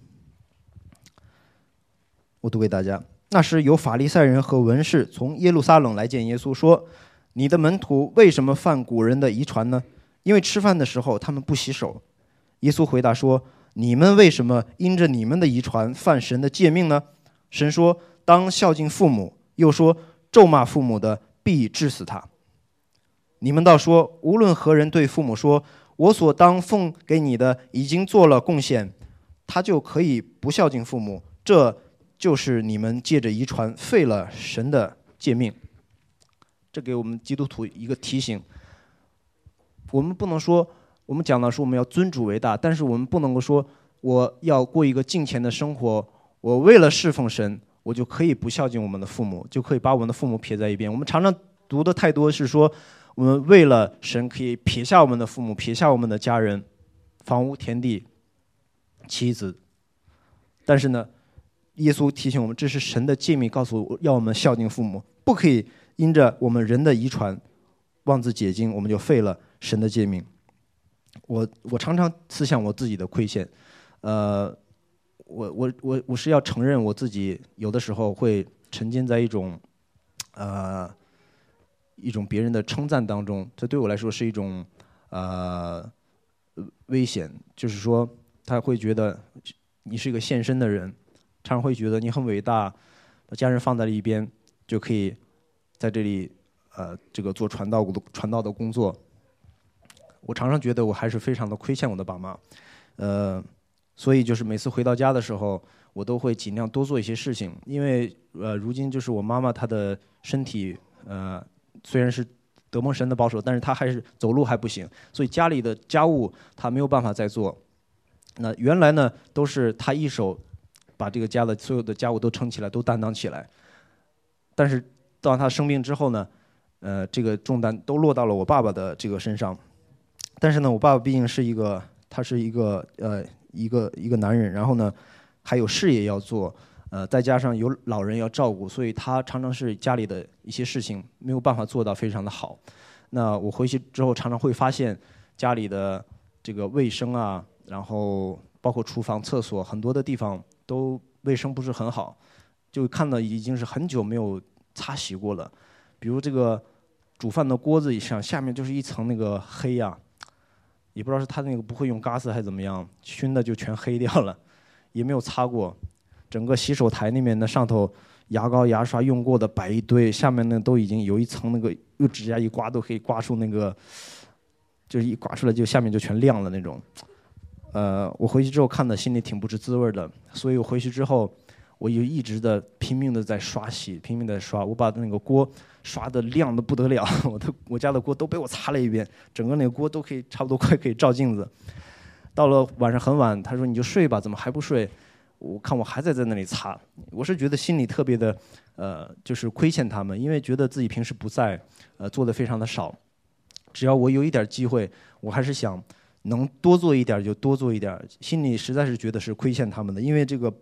我读给大家。那时有法利赛人和文士从耶路撒冷来见耶稣，说：“你的门徒为什么犯古人的遗传呢？因为吃饭的时候他们不洗手。”耶稣回答说：“你们为什么因着你们的遗传犯神的诫命呢？神说：当孝敬父母，又说咒骂父母的必治死他。你们倒说，无论何人对父母说，我所当奉给你的已经做了贡献，他就可以不孝敬父母，这就是你们借着遗传废了神的诫命。”这给我们基督徒一个提醒，我们不能说，我们讲到说我们要尊主为大，但是我们不能够说我要过一个敬虔的生活，我为了侍奉神，我就可以不孝敬我们的父母，就可以把我们的父母撇在一边。我们常常读的太多是说，我们为了神可以撇下我们的父母，撇下我们的家人、房屋、田地、妻子。但是呢，耶稣提醒我们，这是神的诫命，告诉要我们孝敬父母，不可以因着我们人的遗传妄自解经，我们就废了神的诫命。我我常常思想我自己的亏欠，呃，我我我我是要承认我自己有的时候会沉浸在一种，呃。一种别人的称赞当中，这对我来说是一种呃危险，就是说他会觉得你是一个献身的人，常常会觉得你很伟大，把家人放在了一边，就可以在这里呃这个做传道传道的工作。我常常觉得我还是非常的亏欠我的爸妈，呃，所以就是每次回到家的时候，我都会尽量多做一些事情，因为呃如今就是我妈妈她的身体呃。虽然是得蒙神的保守，但是他还是走路还不行，所以家里的家务他没有办法再做。那原来呢，都是他一手把这个家的所有的家务都撑起来，都担当起来。但是当他生病之后呢，呃，这个重担都落到了我爸爸的这个身上。但是呢，我爸爸毕竟是一个，他是一个呃一个一个男人，然后呢，还有事业要做。呃，再加上有老人要照顾，所以他常常是家里的一些事情没有办法做到非常的好。那我回去之后常常会发现家里的这个卫生啊，然后包括厨房、厕所很多的地方都卫生不是很好，就看到已经是很久没有擦洗过了。比如这个煮饭的锅子以上下面就是一层那个黑呀、啊，也不知道是他那个不会用嘎斯还是怎么样，熏的就全黑掉了，也没有擦过。整个洗手台那边的上头牙膏牙刷用过的摆一堆，下面呢都已经有一层那个用指甲一刮都可以刮出那个，就是一刮出来就下面就全亮了那种。呃，我回去之后看的心里挺不是滋味的，所以我回去之后我就一直的拼命的在刷洗，拼命的刷，我把那个锅刷的亮的不得了，我的我家的锅都被我擦了一遍，整个那个锅都可以差不多快可以照镜子。到了晚上很晚，他说你就睡吧，怎么还不睡？我看我还在在那里擦，我是觉得心里特别的，呃，就是亏欠他们，因为觉得自己平时不在，呃，做的非常的少。只要我有一点机会，我还是想能多做一点就多做一点，心里实在是觉得是亏欠他们的，因为这个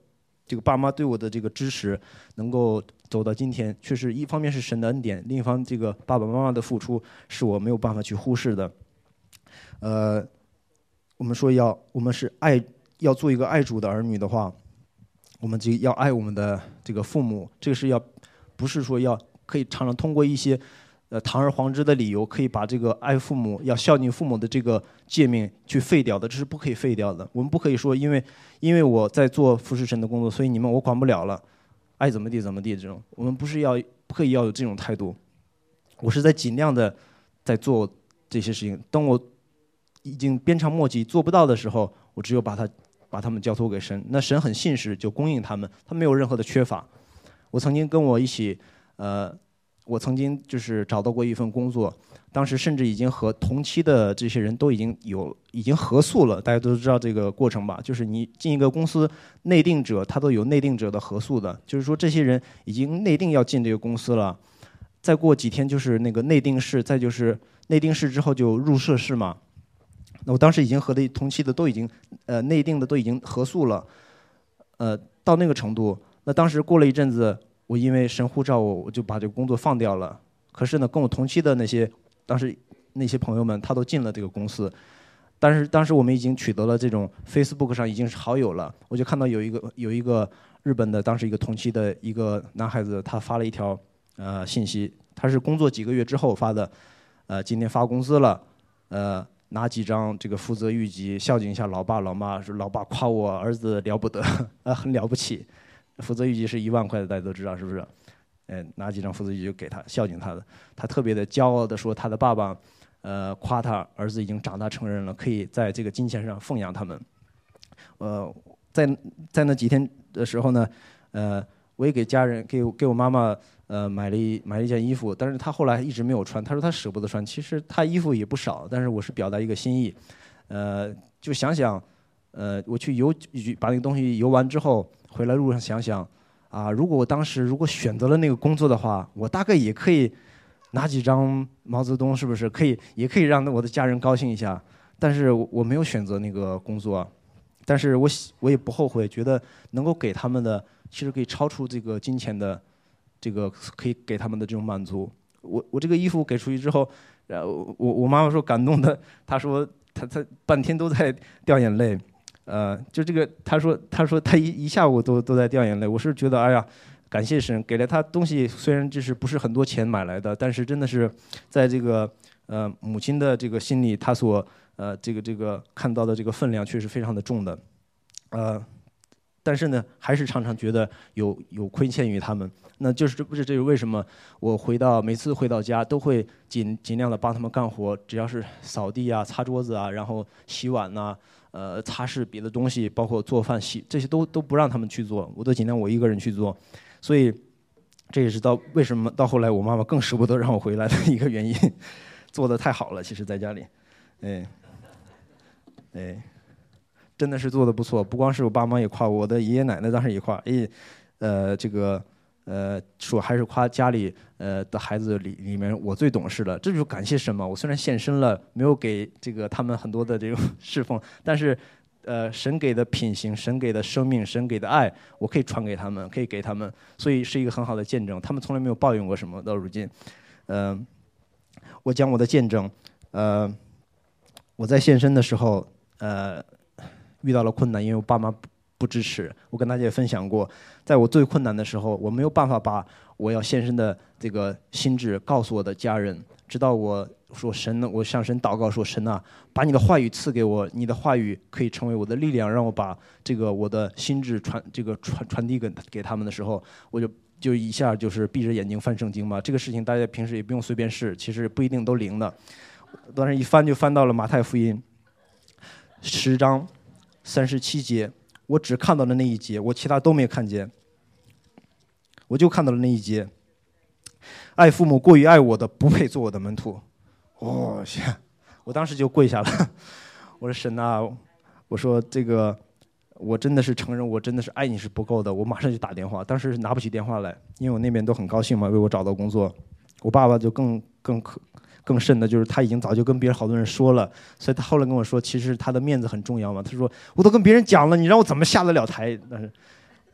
这个爸妈对我的这个支持，能够走到今天，确实一方面是神的恩典，另一方这个爸爸妈妈的付出是我没有办法去忽视的。呃，我们说要我们是爱要做一个爱主的儿女的话，我们就要爱我们的这个父母，这个是要不是说要可以常常通过一些呃堂而皇之的理由，可以把这个爱父母、要孝敬父母的这个诫命去废掉的，这是不可以废掉的。我们不可以说因为因为我在做服侍神的工作，所以你们我管不了了，爱怎么地怎么地这种，我们不是要不可以要有这种态度。我是在尽量的在做这些事情，当我已经鞭长莫及做不到的时候，我只有把它把他们交托给神。那神很信实，就供应他们，他没有任何的缺乏。我曾经跟我一起，呃，我曾经就是找到过一份工作，当时甚至已经和同期的这些人都已经有已经合宿了，大家都知道这个过程吧？就是你进一个公司，内定者他都有内定者的合宿的，就是说这些人已经内定要进这个公司了，再过几天就是那个内定式，再就是内定式之后就入社式嘛。那我当时已经和的同期的都已经呃内定的都已经合宿了，呃到那个程度。那当时过了一阵子，我因为神呼召我，我就把这个工作放掉了。可是呢，跟我同期的那些当时那些朋友们，他都进了这个公司。但是当时我们已经取得了这种 Facebook 上已经是好友了，我就看到有一个有一个日本的当时一个同期的一个男孩子，他发了一条呃信息，他是工作几个月之后发的，呃今天发工资了，呃。拿几张这个负责预籍，孝敬一下老爸老妈，说老爸夸我儿子了不得，啊很了不起。负责预籍是一万块的，大家都知道是不是？哎，拿几张负责预籍就给他孝敬他的，他特别的骄傲的说他的爸爸，呃夸他儿子已经长大成人了，可以在这个金钱上奉养他们。呃，在在那几天的时候呢，呃我也给家人给给我妈妈。呃，买了一买了一件衣服，但是他后来一直没有穿。他说他舍不得穿。其实他衣服也不少，但是我是表达一个心意。呃，就想想，呃，我去游把那个东西游完之后，回来路上想想，啊，如果我当时如果选择了那个工作的话，我大概也可以拿几张毛泽东，是不是可以也可以让我的家人高兴一下？但是我没有选择那个工作，但是我我也不后悔，觉得能够给他们的，其实可以超出这个金钱的。这个可以给他们的这种满足，我我这个衣服给出去之后，呃，我我妈妈说感动的，她说她她半天都在掉眼泪，呃，就这个她说她说她一一下午都都在掉眼泪，我是觉得哎呀，感谢神给了她东西，虽然这是不是很多钱买来的，但是真的是在这个呃母亲的这个心里，她所呃这个这个看到的这个分量确实非常的重的，呃。但是呢，还是常常觉得有有亏欠于他们，那就是这不是这是为什么？我回到每次回到家都会尽尽量的帮他们干活，只要是扫地啊、擦桌子啊，然后洗碗呐、啊，呃，擦拭别的东西，包括做饭、洗这些都都不让他们去做，我都尽量我一个人去做，所以这也是到为什么到后来我妈妈更舍不得让我回来的一个原因，做的太好了，其实在家里，哎，哎。真的是做的不错，不光是我爸妈也夸我，我的爷爷奶奶当时也夸，哎，呃，这个，呃，说还是夸家里呃的孩子里里面我最懂事了，这就是感谢神嘛。我虽然献身了，没有给这个他们很多的这种侍奉，但是，呃，神给的品行，神给的生命，神给的爱，我可以传给他们，可以给他们，所以是一个很好的见证。他们从来没有抱怨过什么，到如今，嗯、呃，我讲我的见证，呃，我在献身的时候，呃。遇到了困难，因为我爸妈不支持。我跟大家也分享过，在我最困难的时候，我没有办法把我要献身的这个心志告诉我的家人，直到我说神呢，我向神祷告说神啊，把你的话语赐给我，你的话语可以成为我的力量，让我把这个我的心志传这个传传递给给他们的时候，我就就一下就是闭着眼睛翻圣经嘛。这个事情大家平时也不用随便试，其实不一定都灵的。当时一翻就翻到了马太福音十章。三十七节，我只看到了那一节，我其他都没看见，我就看到了那一节。爱父母过于爱我的，不配做我的门徒。哦，我当时就跪下了，我说神啊，我说这个，我真的是承认，我真的是爱你是不够的。我马上就打电话，当时拿不起电话来，因为我那边都很高兴嘛，为我找到工作。我爸爸就更更可。更甚的就是他已经早就跟别人好多人说了，所以他后来跟我说，其实他的面子很重要嘛。他说我都跟别人讲了，你让我怎么下得了台？但是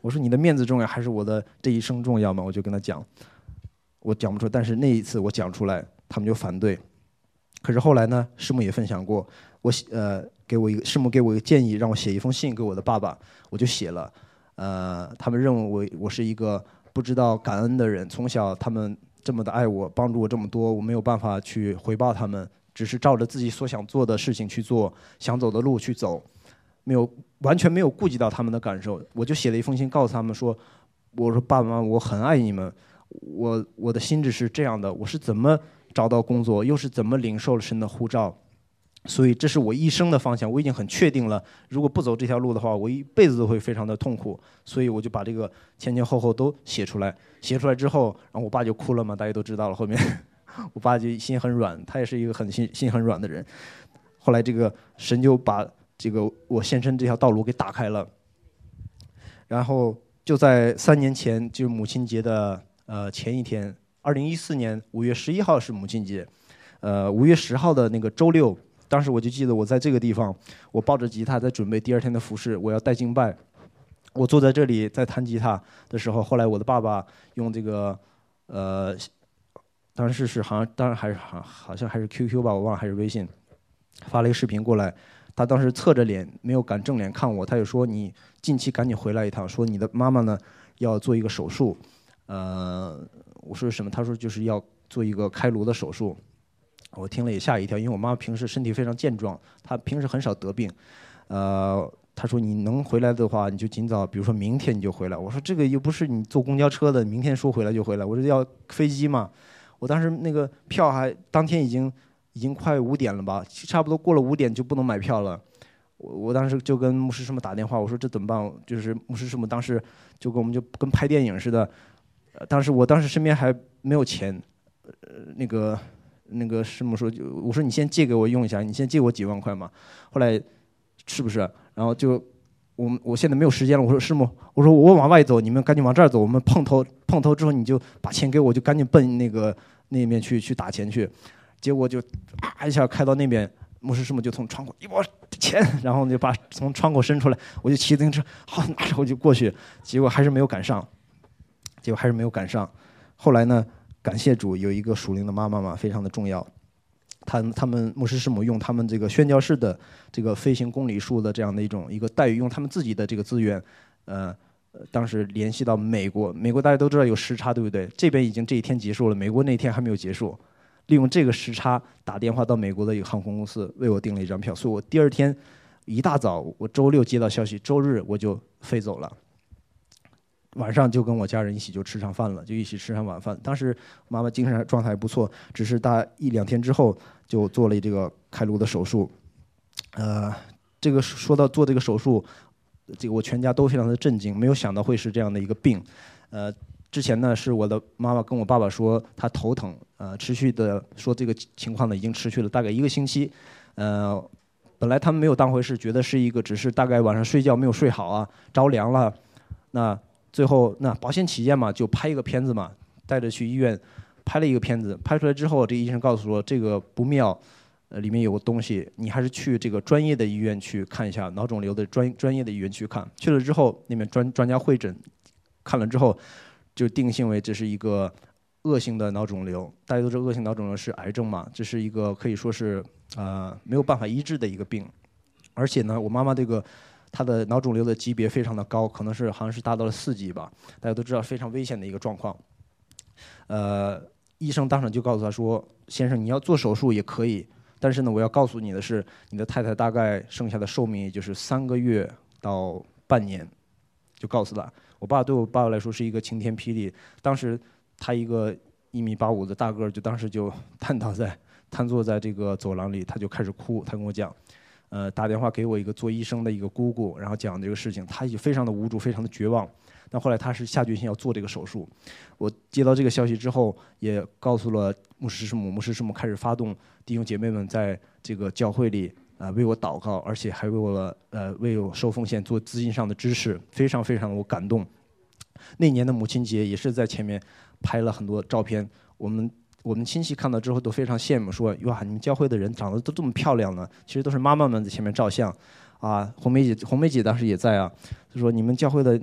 我说你的面子重要还是我的这一生重要吗？我就跟他讲，我讲不出，但是那一次我讲出来，他们就反对。可是后来呢，师母也分享过，我呃给我一个师母给我一个建议，让我写一封信给我的爸爸，我就写了。呃，他们认为我我是一个不知道感恩的人，从小他们这么的爱我，帮助我这么多，我没有办法去回报他们，只是照着自己所想做的事情去做，想走的路去走，没有完全没有顾及到他们的感受。我就写了一封信告诉他们说，我说爸爸妈妈，我很爱你们，我我的心智是这样的，我是怎么找到工作，又是怎么领受了神的呼召，所以这是我一生的方向，我已经很确定了。如果不走这条路的话，我一辈子都会非常的痛苦。所以我就把这个前前后后都写出来。写出来之后，然后我爸就哭了嘛，大家都知道了。后面我爸就心很软，他也是一个很心心很软的人。后来这个神就把这个我献身这条道路给打开了。然后就在三年前，就是母亲节的呃前一天。二零一四年五月十一号是母亲节，呃，五月十号的那个周六，当时我就记得我在这个地方，我抱着吉他在准备第二天的服饰，我要带敬拜。我坐在这里在弹吉他的时候，后来我的爸爸用这个，呃，当时是好像，当然还是好好像还是 Q Q 吧，我忘了还是微信，发了一个视频过来。他当时侧着脸，没有敢正脸看我，他就说：“你近期赶紧回来一趟，说你的妈妈呢要做一个手术。”呃。我说什么？他说就是要做一个开颅的手术。我听了也吓一跳，因为我妈妈平时身体非常健壮，她平时很少得病。呃，他说你能回来的话，你就尽早，比如说明天你就回来。我说这个又不是你坐公交车的，明天说回来就回来。我说要飞机嘛。我当时那个票还当天已经已经快五点了吧，差不多过了五点就不能买票了。我我当时就跟牧师师母打电话，我说这怎么办？就是牧师师母当时就跟我们就跟拍电影似的。呃，当时我当时身边还没有钱，呃，那个那个师母说，就我说你先借给我用一下，你先借我几万块嘛。后来是不是？然后就我们我现在没有时间了，我说师母，我说我往外走，你们赶紧往这儿走，我们碰头碰头之后你就把钱给我，就赶紧奔那个那边去去打钱去。结果就啊一下开到那边，牧师师母就从窗口一拨钱，然后就把从窗口伸出来，我就骑自行车，好拿着我就过去，结果还是没有赶上。结果还是没有赶上。后来呢，感谢主有一个属灵的妈妈嘛，非常的重要。他他们牧师师母用他们这个宣教士的这个飞行公里数的这样的一种一个待遇，用他们自己的这个资源，呃，当时联系到美国。美国大家都知道有时差，对不对？这边已经这一天结束了，美国那天还没有结束。利用这个时差打电话到美国的一个航空公司，为我订了一张票。所以我第二天一大早，我周六接到消息，周日我就飞走了。晚上就跟我家人一起就吃上饭了，就一起吃上晚饭。当时妈妈精神状态不错，只是大一两天之后就做了这个开颅的手术。呃，这个说到做这个手术，这个我全家都非常的震惊，没有想到会是这样的一个病。呃，之前呢是我的妈妈跟我爸爸说她头疼，呃，持续的说这个情况呢已经持续了大概一个星期。呃，本来他们没有当回事，觉得是一个只是大概晚上睡觉没有睡好啊，着凉了。那最后，那保险起见嘛，就拍一个片子嘛，带着去医院拍了一个片子。拍出来之后，这医生告诉我这个不妙，呃，里面有个东西，你还是去这个专业的医院去看一下，脑肿瘤的专专业的医院去看。去了之后，那边专专家会诊，看了之后，就定性为这是一个恶性的脑肿瘤。大家都知道，恶性脑肿瘤是癌症嘛，这是一个可以说是呃没有办法医治的一个病。而且呢，我妈妈这个。他的脑肿瘤的级别非常的高，可能是好像是达到了四级吧，大家都知道非常危险的一个状况。呃，医生当场就告诉他说：“先生，你要做手术也可以，但是呢，我要告诉你的是，你的太太大概剩下的寿命也就是三个月到半年。”就告诉他，我爸对我爸爸来说是一个晴天霹雳。当时他一个一米八五的大个儿，就当时就瘫倒在瘫坐在这个走廊里，他就开始哭，他跟我讲。呃，打电话给我一个做医生的一个姑姑，然后讲这个事情，她也非常的无助，非常的绝望。但后来她是下决心要做这个手术。我接到这个消息之后，也告诉了牧师师母，牧师师母开始发动弟兄姐妹们在这个教会里啊、呃、为我祷告，而且还为我呃为我收奉献做资金上的支持，非常非常的我感动。那年的母亲节也是在前面拍了很多照片，我们。我们亲戚看到之后都非常羡慕，说：“哇，你们教会的人长得都这么漂亮呢。”其实都是妈妈们在前面照相，啊，红梅姐，红梅姐当时也在啊，就说：“你们教会的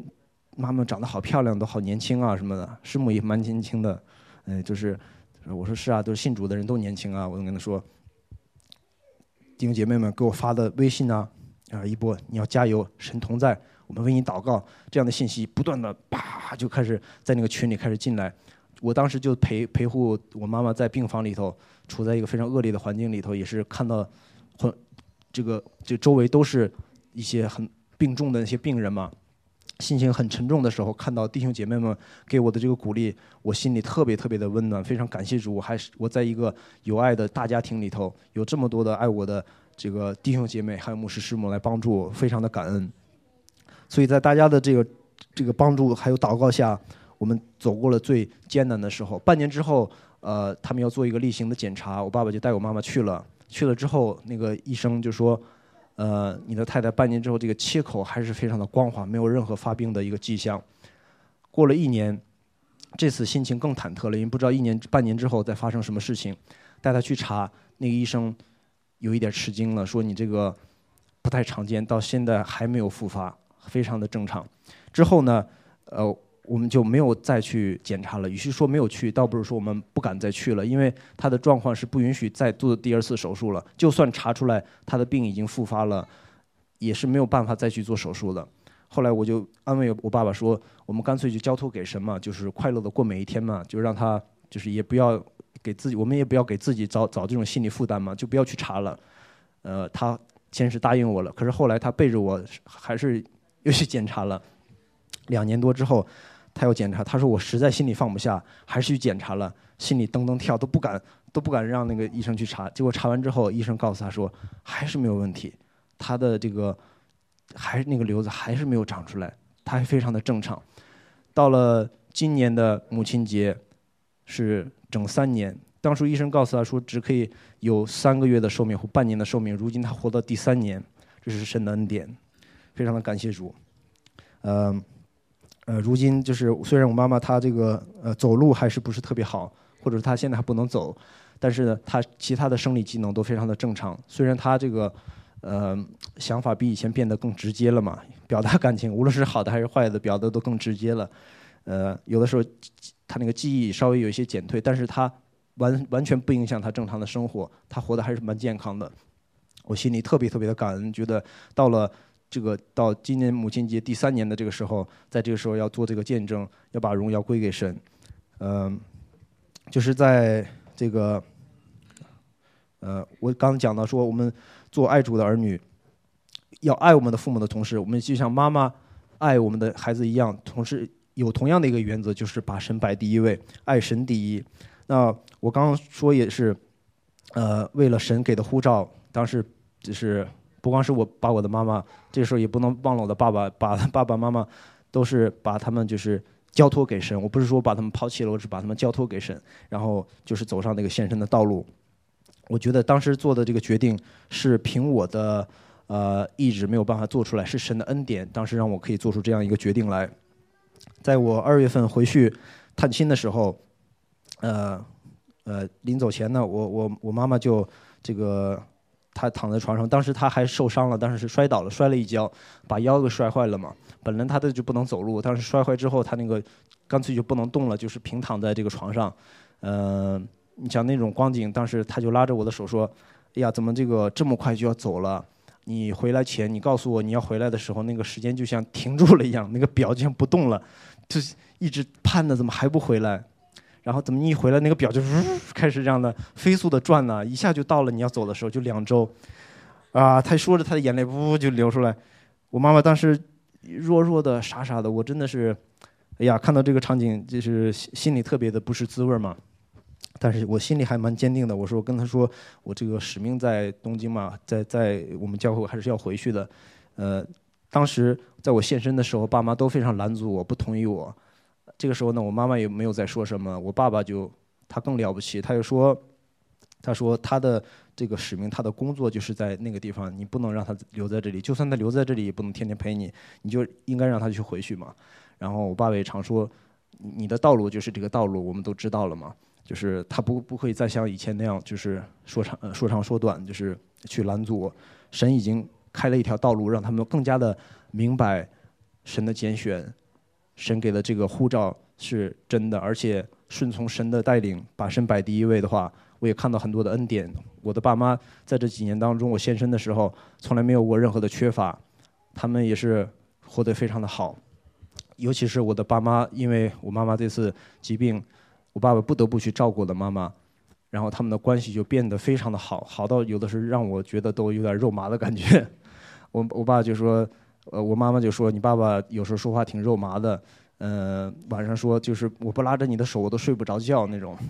妈妈长得好漂亮，都好年轻啊什么的，师母也蛮年轻的，呃，就是我说是啊，都是信主的人都年轻啊，我就跟他说，弟兄姐妹们给我发的微信啊，啊一波你要加油，神同在，我们为你祷告，这样的信息不断的啪就开始在那个群里开始进来，我当时就陪陪护我妈妈在病房里头，处在一个非常恶劣的环境里头，也是看到，这个这周围都是一些很病重的那些病人嘛。心情很沉重的时候，看到弟兄姐妹们给我的这个鼓励，我心里特别特别的温暖，非常感谢主。我还是我在一个有爱的大家庭里头，有这么多的爱我的这个弟兄姐妹，还有牧师师母来帮助我，非常的感恩。所以在大家的这个这个帮助还有祷告下，我们走过了最艰难的时候。半年之后，呃，他们要做一个例行的检查，我爸爸就带我妈妈去了。去了之后，那个医生就说。呃，你的太太半年之后，这个切口还是非常的光滑，没有任何发病的一个迹象。过了一年，这次心情更忐忑了，因为不知道一年半年之后再发生什么事情。带她去查，那个医生有一点吃惊了，说你这个不太常见，到现在还没有复发，非常的正常。之后呢，呃。我们就没有再去检查了，与其说没有去，倒不是说我们不敢再去了，因为他的状况是不允许再做第二次手术了。就算查出来他的病已经复发了，也是没有办法再去做手术的。后来我就安慰我爸爸说，我们干脆就交托给神嘛，就是快乐的过每一天嘛，就让他就是也不要给自己，我们也不要给自己找找这种心理负担嘛，就不要去查了。呃，他先是答应我了，可是后来他背着我还是又去检查了。两年多之后。他要检查，他说我实在心里放不下，还是去检查了，心里噔噔跳，都不敢都不敢让那个医生去查。结果查完之后，医生告诉他说还是没有问题，他的这个还是那个瘤子还是没有长出来，他还非常的正常。到了今年的母亲节是整三年，当初医生告诉他说只可以有三个月的寿命或半年的寿命，如今他活到第三年，这是神的恩典，非常的感谢主。嗯、呃。呃，如今就是虽然我妈妈她这个呃走路还是不是特别好，或者她现在还不能走，但是呢，她其他的生理机能都非常的正常。虽然她这个呃想法比以前变得更直接了嘛，表达感情无论是好的还是坏的，表达都更直接了。呃，有的时候她那个记忆稍微有一些减退，但是她完完全不影响她正常的生活，她活得还是蛮健康的。我心里特别特别的感恩，觉得到了。这个到今年母亲节第三年的这个时候，在这个时候要做这个见证，要把荣耀归给神。嗯、呃，就是在这个，呃，我刚刚讲到说，我们做爱主的儿女，要爱我们的父母的同时，我们就像妈妈爱我们的孩子一样，同时有同样的一个原则，就是把神摆第一位，爱神第一。那我刚刚说也是，呃，为了神给的呼召，当时只是。不光是我把我的妈妈，这个时候也不能忘了我的爸爸，把爸爸妈妈都是把他们就是交托给神。我不是说把他们抛弃了，我只把他们交托给神，然后就是走上那个献身的道路。我觉得当时做的这个决定是凭我的呃意志没有办法做出来，是神的恩典，当时让我可以做出这样一个决定来。在我二月份回去探亲的时候，呃呃临走前呢，我我我妈妈就这个。他躺在床上，当时他还受伤了，当时是摔倒了，摔了一跤，把腰给摔坏了嘛。本来他的就不能走路，但是摔坏之后，他那个干脆就不能动了，就是平躺在这个床上。嗯、呃，你想那种光景，当时他就拉着我的手说：“哎呀，怎么这个这么快就要走了？你回来前，你告诉我你要回来的时候，那个时间就像停住了一样，那个表就像不动了，就是一直盼着怎么还不回来。”然后怎么一回来，那个表就开始这样的飞速的转呢，一下就到了你要走的时候，就两周，啊，他说着他的眼泪呜就流出来。我妈妈当时弱弱的、傻傻的，我真的是，哎呀，看到这个场景，就是心里特别的不是滋味嘛。但是我心里还蛮坚定的，我说我跟他说，我这个使命在东京嘛，在在我们教会还是要回去的。呃，当时在我现身的时候，爸妈都非常拦阻我，不同意我。这个时候呢，我妈妈也没有再说什么，我爸爸就他更了不起，他就说，他说他的这个使命，他的工作就是在那个地方，你不能让他留在这里，就算他留在这里，也不能天天陪你，你就应该让他去回去嘛。然后我爸爸也常说，你的道路就是这个道路，我们都知道了嘛，就是他不不会再像以前那样，就是说长呃说长说短，就是去拦阻我。神已经开了一条道路，让他们更加的明白神的拣选。 神给的这个呼召是真的，而且顺从神的带领，把神摆第一位的话，我也看到很多的恩典。我的爸妈在这几年当中，我献身的时候，从来没有过任何的缺乏，他们也是活得非常的好。尤其是我的爸妈，因为我妈妈这次疾病，我爸爸不得不去照顾我的妈妈，然后他们的关系就变得非常的好，好到有的是让我觉得都有点肉麻的感觉。我我爸就说，呃，我妈妈就说你爸爸有时候说话挺肉麻的，呃，晚上说就是我不拉着你的手我都睡不着觉那种。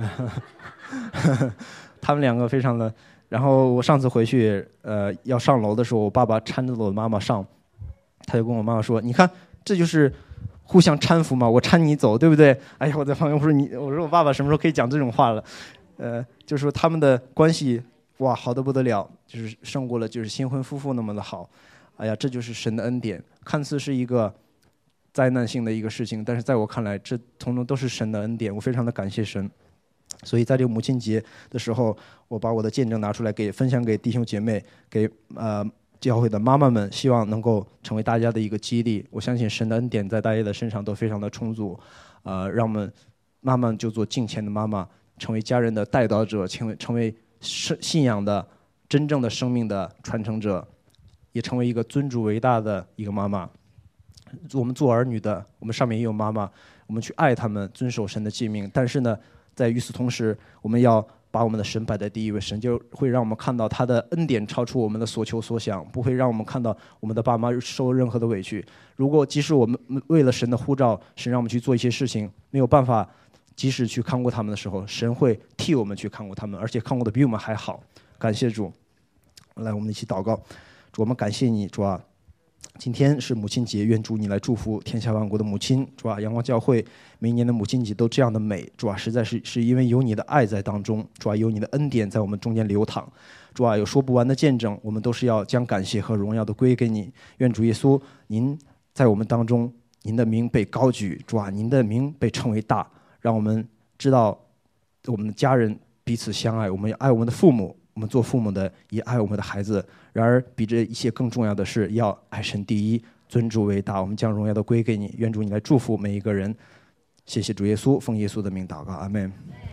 他们两个非常的，然后我上次回去，呃，要上楼的时候，我爸爸搀着我的妈妈上，他就跟我妈妈说，你看这就是互相搀扶嘛，我搀你走，对不对？哎呀，我在旁边我说你，我说我爸爸什么时候可以讲这种话了？呃，就说他们的关系哇好得不得了，就是胜过了就是新婚夫妇那么的好。哎呀，这就是神的恩典，看似是一个灾难性的一个事情，但是在我看来，这统统都是神的恩典，我非常的感谢神。所以在这个母亲节的时候，我把我的见证拿出来给分享给弟兄姐妹，给呃教会的妈妈们，希望能够成为大家的一个激励。我相信神的恩典在大家的身上都非常的充足，呃，让我们妈妈就做敬虔的妈妈，成为家人的带导者，成为成为信仰的真正的生命的传承者，也成为一个尊主为大的一个妈妈。我们做儿女的，我们上面也有妈妈，我们去爱他们，遵守神的诫命。但是呢，在与此同时，我们要把我们的神摆在第一位，神就会让我们看到他的恩典超出我们的所求所想，不会让我们看到我们的爸妈受任何的委屈。如果即使我们为了神的呼召，神让我们去做一些事情，没有办法及时去看顾他们的时候，神会替我们去看顾他们，而且看顾的比我们还好。感谢主。来，我们一起祷告。主，我们感谢你，主啊，今天是母亲节，愿主你来祝福天下万国的母亲。主啊，阳光教会每一年的母亲节都这样的美，主啊，实在是是因为有你的爱在当中，主啊，有你的恩典在我们中间流淌，主啊，有说不完的见证，我们都是要将感谢和荣耀都归给你。愿主耶稣您在我们当中，您的名被高举，主啊，您的名被称为大，让我们知道我们的家人彼此相爱，我们要爱我们的父母，我们做父母的也爱我们的孩子。然而比这一切更重要的是要爱神第一，尊主为大，我们将荣耀都归给你。愿主你来祝福每一个人。谢谢主耶稣，奉耶稣的名祷告，阿们。